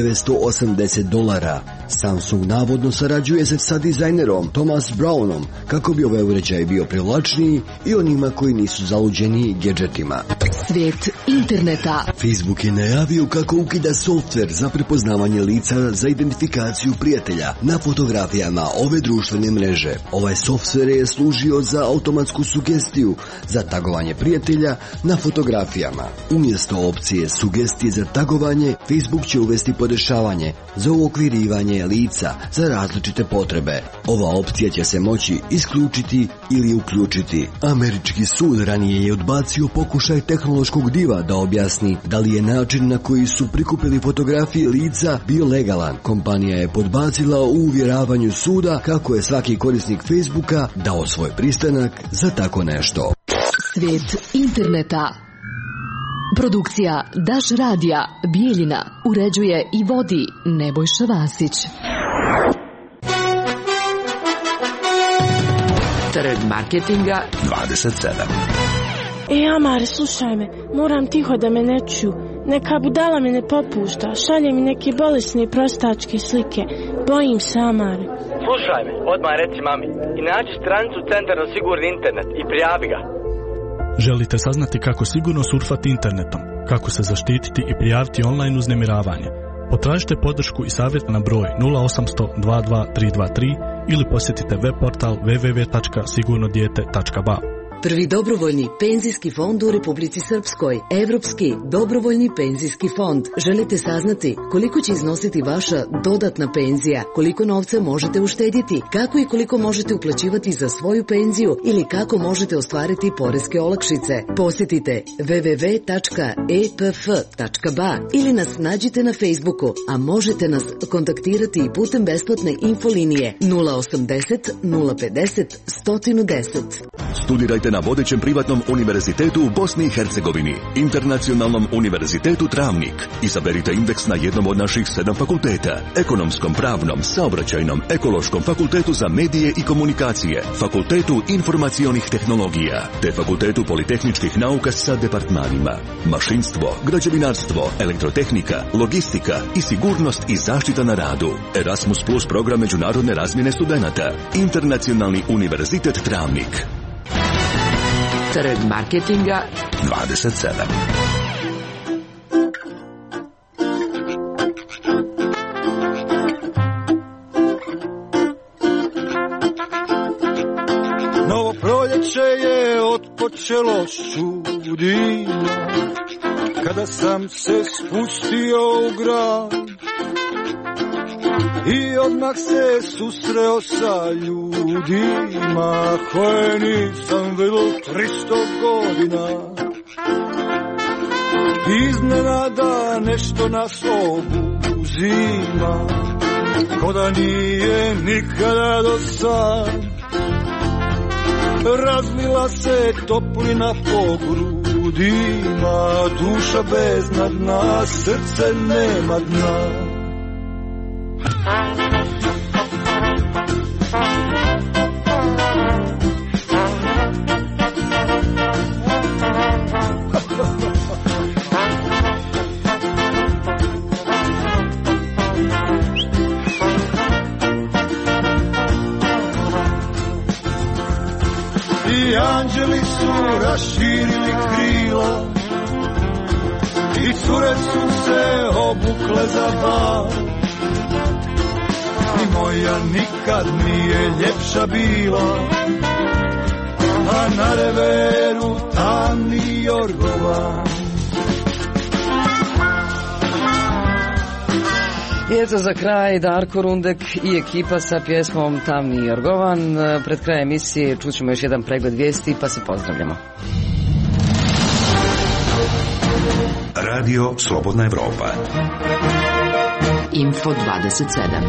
$1980. Samsung navodno sarađuje se sa dizajnerom Thomas Brownom kako bi ovaj uređaj bio privlačniji i onima koji nisu zaluđeni gadgetima. Svijet interneta. Facebook je najavio kako ukida softver za prepoznavanje lica za identifikaciju prijatelja na fotografijama ove društvene mreže. Ovaj softver je služio za automatsku sugestiju za tagovanje prijatelja na fotografijama. Umjesto opcije sugestije za tagovanje, Facebook će uvesti podešavanje za uokvirivanje lica za različite potrebe. Ova opcija će se moći isključiti ili uključiti. Američki sud ranije je odbacio pokušaj tehnološkog diva da objasni da li je način na koji su prikupili fotografije lica bio legalan. Kompanija je podbacila u uvjeravanju suda kako je svaki korisnik Facebooka dao svoj pristanak za tako nešto. Svijet interneta. Produkcija Daš radija Bijeljina uređuje i vodi Nebojša Vasić. Trg marketinga 27. Amare, slušaj me, moram tiho da me ne čuju. Neka budala me ne popušta, šalje mi neke bolesne prostačke slike. Bojim se, Amare. Slušaj me, odmah reci mami. I nađi stranicu Centar za sigurni internet i prijavi ga. Želite saznati kako sigurno surfati internetom, kako se zaštititi i prijaviti online uznemiravanje? Potražite podršku i savjet na broj 0800 22 323 ili posjetite web portal www.sigurnodijete.ba. Prvi dobrovoljni penzijski fond u Republici Srpskoj. Evropski dobrovoljni penzijski fond. Želite saznati koliko će iznositi vaša dodatna penzija, koliko novca možete uštedjeti, kako i koliko možete uplaćivati za svoju penziju ili kako možete ostvariti poreske olakšice. Posjetite www.epf.ba ili nas nađite na Facebooku, a možete nas kontaktirati i putem besplatne infolinije 080 050 110. Studirajte na vodećem privatnom univerzitetu u Bosni i Hercegovini, Internacionalnom univerzitetu Travnik. Izaberite indeks na jednom od naših 7 fakulteta: Ekonomskom, Pravnom, Saobraćajnom, Ekološkom, Fakultetu za medije i komunikacije, Fakultetu informacionih tehnologija, te Fakultetu politehničkih nauka sa departmanima mašinstvo, građevinarstvo, elektrotehnika, logistika i sigurnost i zaštita na radu. Erasmus Plus program međunarodne razmjene studenata. Internacionalni univerzitet Travnik. Trg marketinga 27. Novo proljeće je otpočelo s čudima, kada sam se spustio u grad i odmah se susreo sa ljudima koje nisam vidio 300 godina. Iznenada nešto nas obuzima, ko da nije nikada do sad. Razlila se toplina po grudi grudima, duša beznadna, srce nema dna. I anđeli su raširili krila i cure su se obukle za bal. I moja nikad nije ljepša bila, a na reveru tamni jorgovan. I eto za kraj Darko Rundek i ekipa sa pjesmom Tamni Jorgovan. Pred krajem emisije čućemo još jedan pregled vijesti pa se pozdravljamo. Radio Slobodna Evropa. Info 27.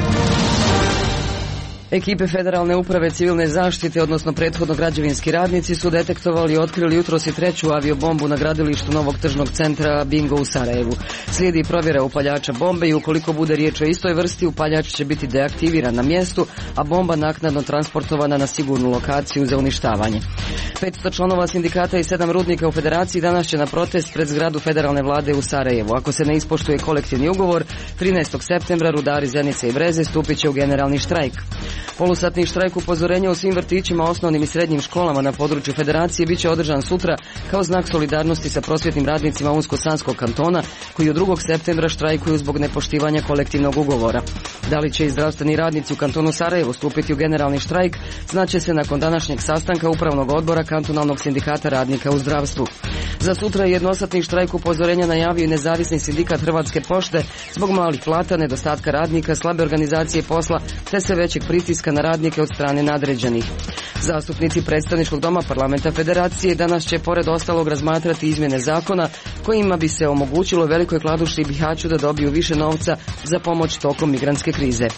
Ekipe Federalne uprave civilne zaštite, odnosno prethodno građevinski radnici, su detektovali i otkrili jutros i treću aviobombu na gradilištu novog tržnog centra Bingo u Sarajevu. Slijedi provjera upaljača bombe i ukoliko bude riječ o istoj vrsti, upaljač će biti deaktiviran na mjestu, a bomba naknadno transportovana na sigurnu lokaciju za uništavanje. 500 članova sindikata i 7 rudnika u Federaciji danas će na protest pred zgradu federalne vlade u Sarajevu. Ako se ne ispoštuje kolektivni ugovor, 13. septembra rudari Zenice i Breze stupit će u generalni štrajk. Polusatni štrajk upozorenja u svim vrtićima, osnovnim i srednjim školama na području Federacije bit će održan sutra kao znak solidarnosti sa prosvjetnim radnicima Unsko-Sanskog kantona koji od 2. septembra štrajkuju zbog nepoštivanja kolektivnog ugovora. Da li će i zdravstveni radnici u kantonu Sarajevo stupiti u generalni štrajk, znaće se nakon današnjeg sastanka Upravnog odbora Kantonalnog sindikata radnika u zdravstvu. Za sutra je jednosatni štrajk upozorenja najavio i nezavisni sindikat Hrvatske pošte zbog malih plata, nedostatka radnika, slabe organizacije posla te sve većeg pritiska na radnike od strane nadređenih. Zastupnici predstavničkog doma parlamenta Federacije danas će pored ostalog razmatrati izmjene zakona kojima bi se omogućilo Velikoj Kladuši i Bihaću da dobiju više novca za pomoć tokom migrantske krize.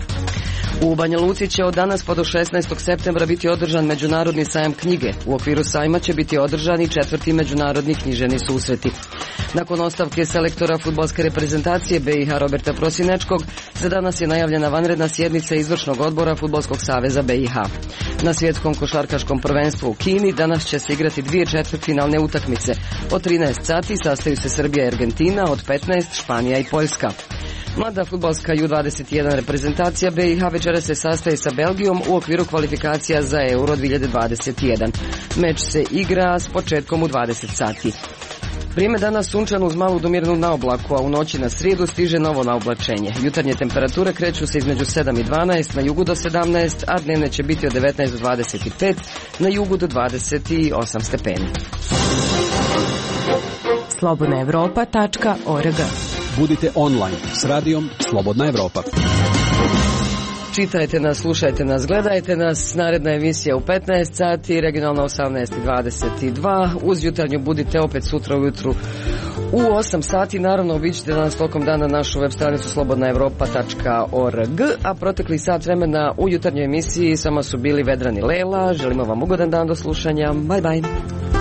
U Banja Luci će od danas pa do 16. septembra biti održan Međunarodni sajam knjige. U okviru sajma će biti održani 4. međunarodni književni susreti. Nakon ostavke selektora fudbalske reprezentacije BiH Roberta Prosinečkog, za danas je najavljena vanredna sjednica izvršnog odbora Fudbalskog saveza BiH. Na svjetskom košarkaškom prvenstvu u Kini danas će se igrati 2 četvrtfinalne utakmice. Od 13 sati sastaju se Srbija i Argentina, od 15 Španija i Poljska. Mlada fudbalska U21 reprezentacija BiH večera se sastaje sa Belgijom u okviru kvalifikacija za Euro 2021. Meč se igra s početkom u 20 sati. Vrijeme danas sunčano uz malu do mirnu naoblaku, a u noći na srijedu stiže novo naoblačenje. Jutarnje temperature kreću se između 7 i 12, na jugu do 17, a dnevne će biti od 19 do 25, na jugu do 28 stepeni. slobodnaevropa.org. Budite online s radijom Slobodna Evropa. Čitajte nas, slušajte nas, gledajte nas. Naredna emisija u 15 sati, regionalna 18:22. Uz jutarnju budite opet sutra ujutru u 8 sati. Naravno, obiđite nas tokom dana našu web stranicu slobodnaevropa.org. A protekli sat vremena u jutarnjoj emisiji sama su bili Vedran i Lela. Želimo vam ugodan dan do slušanja. Bye bye.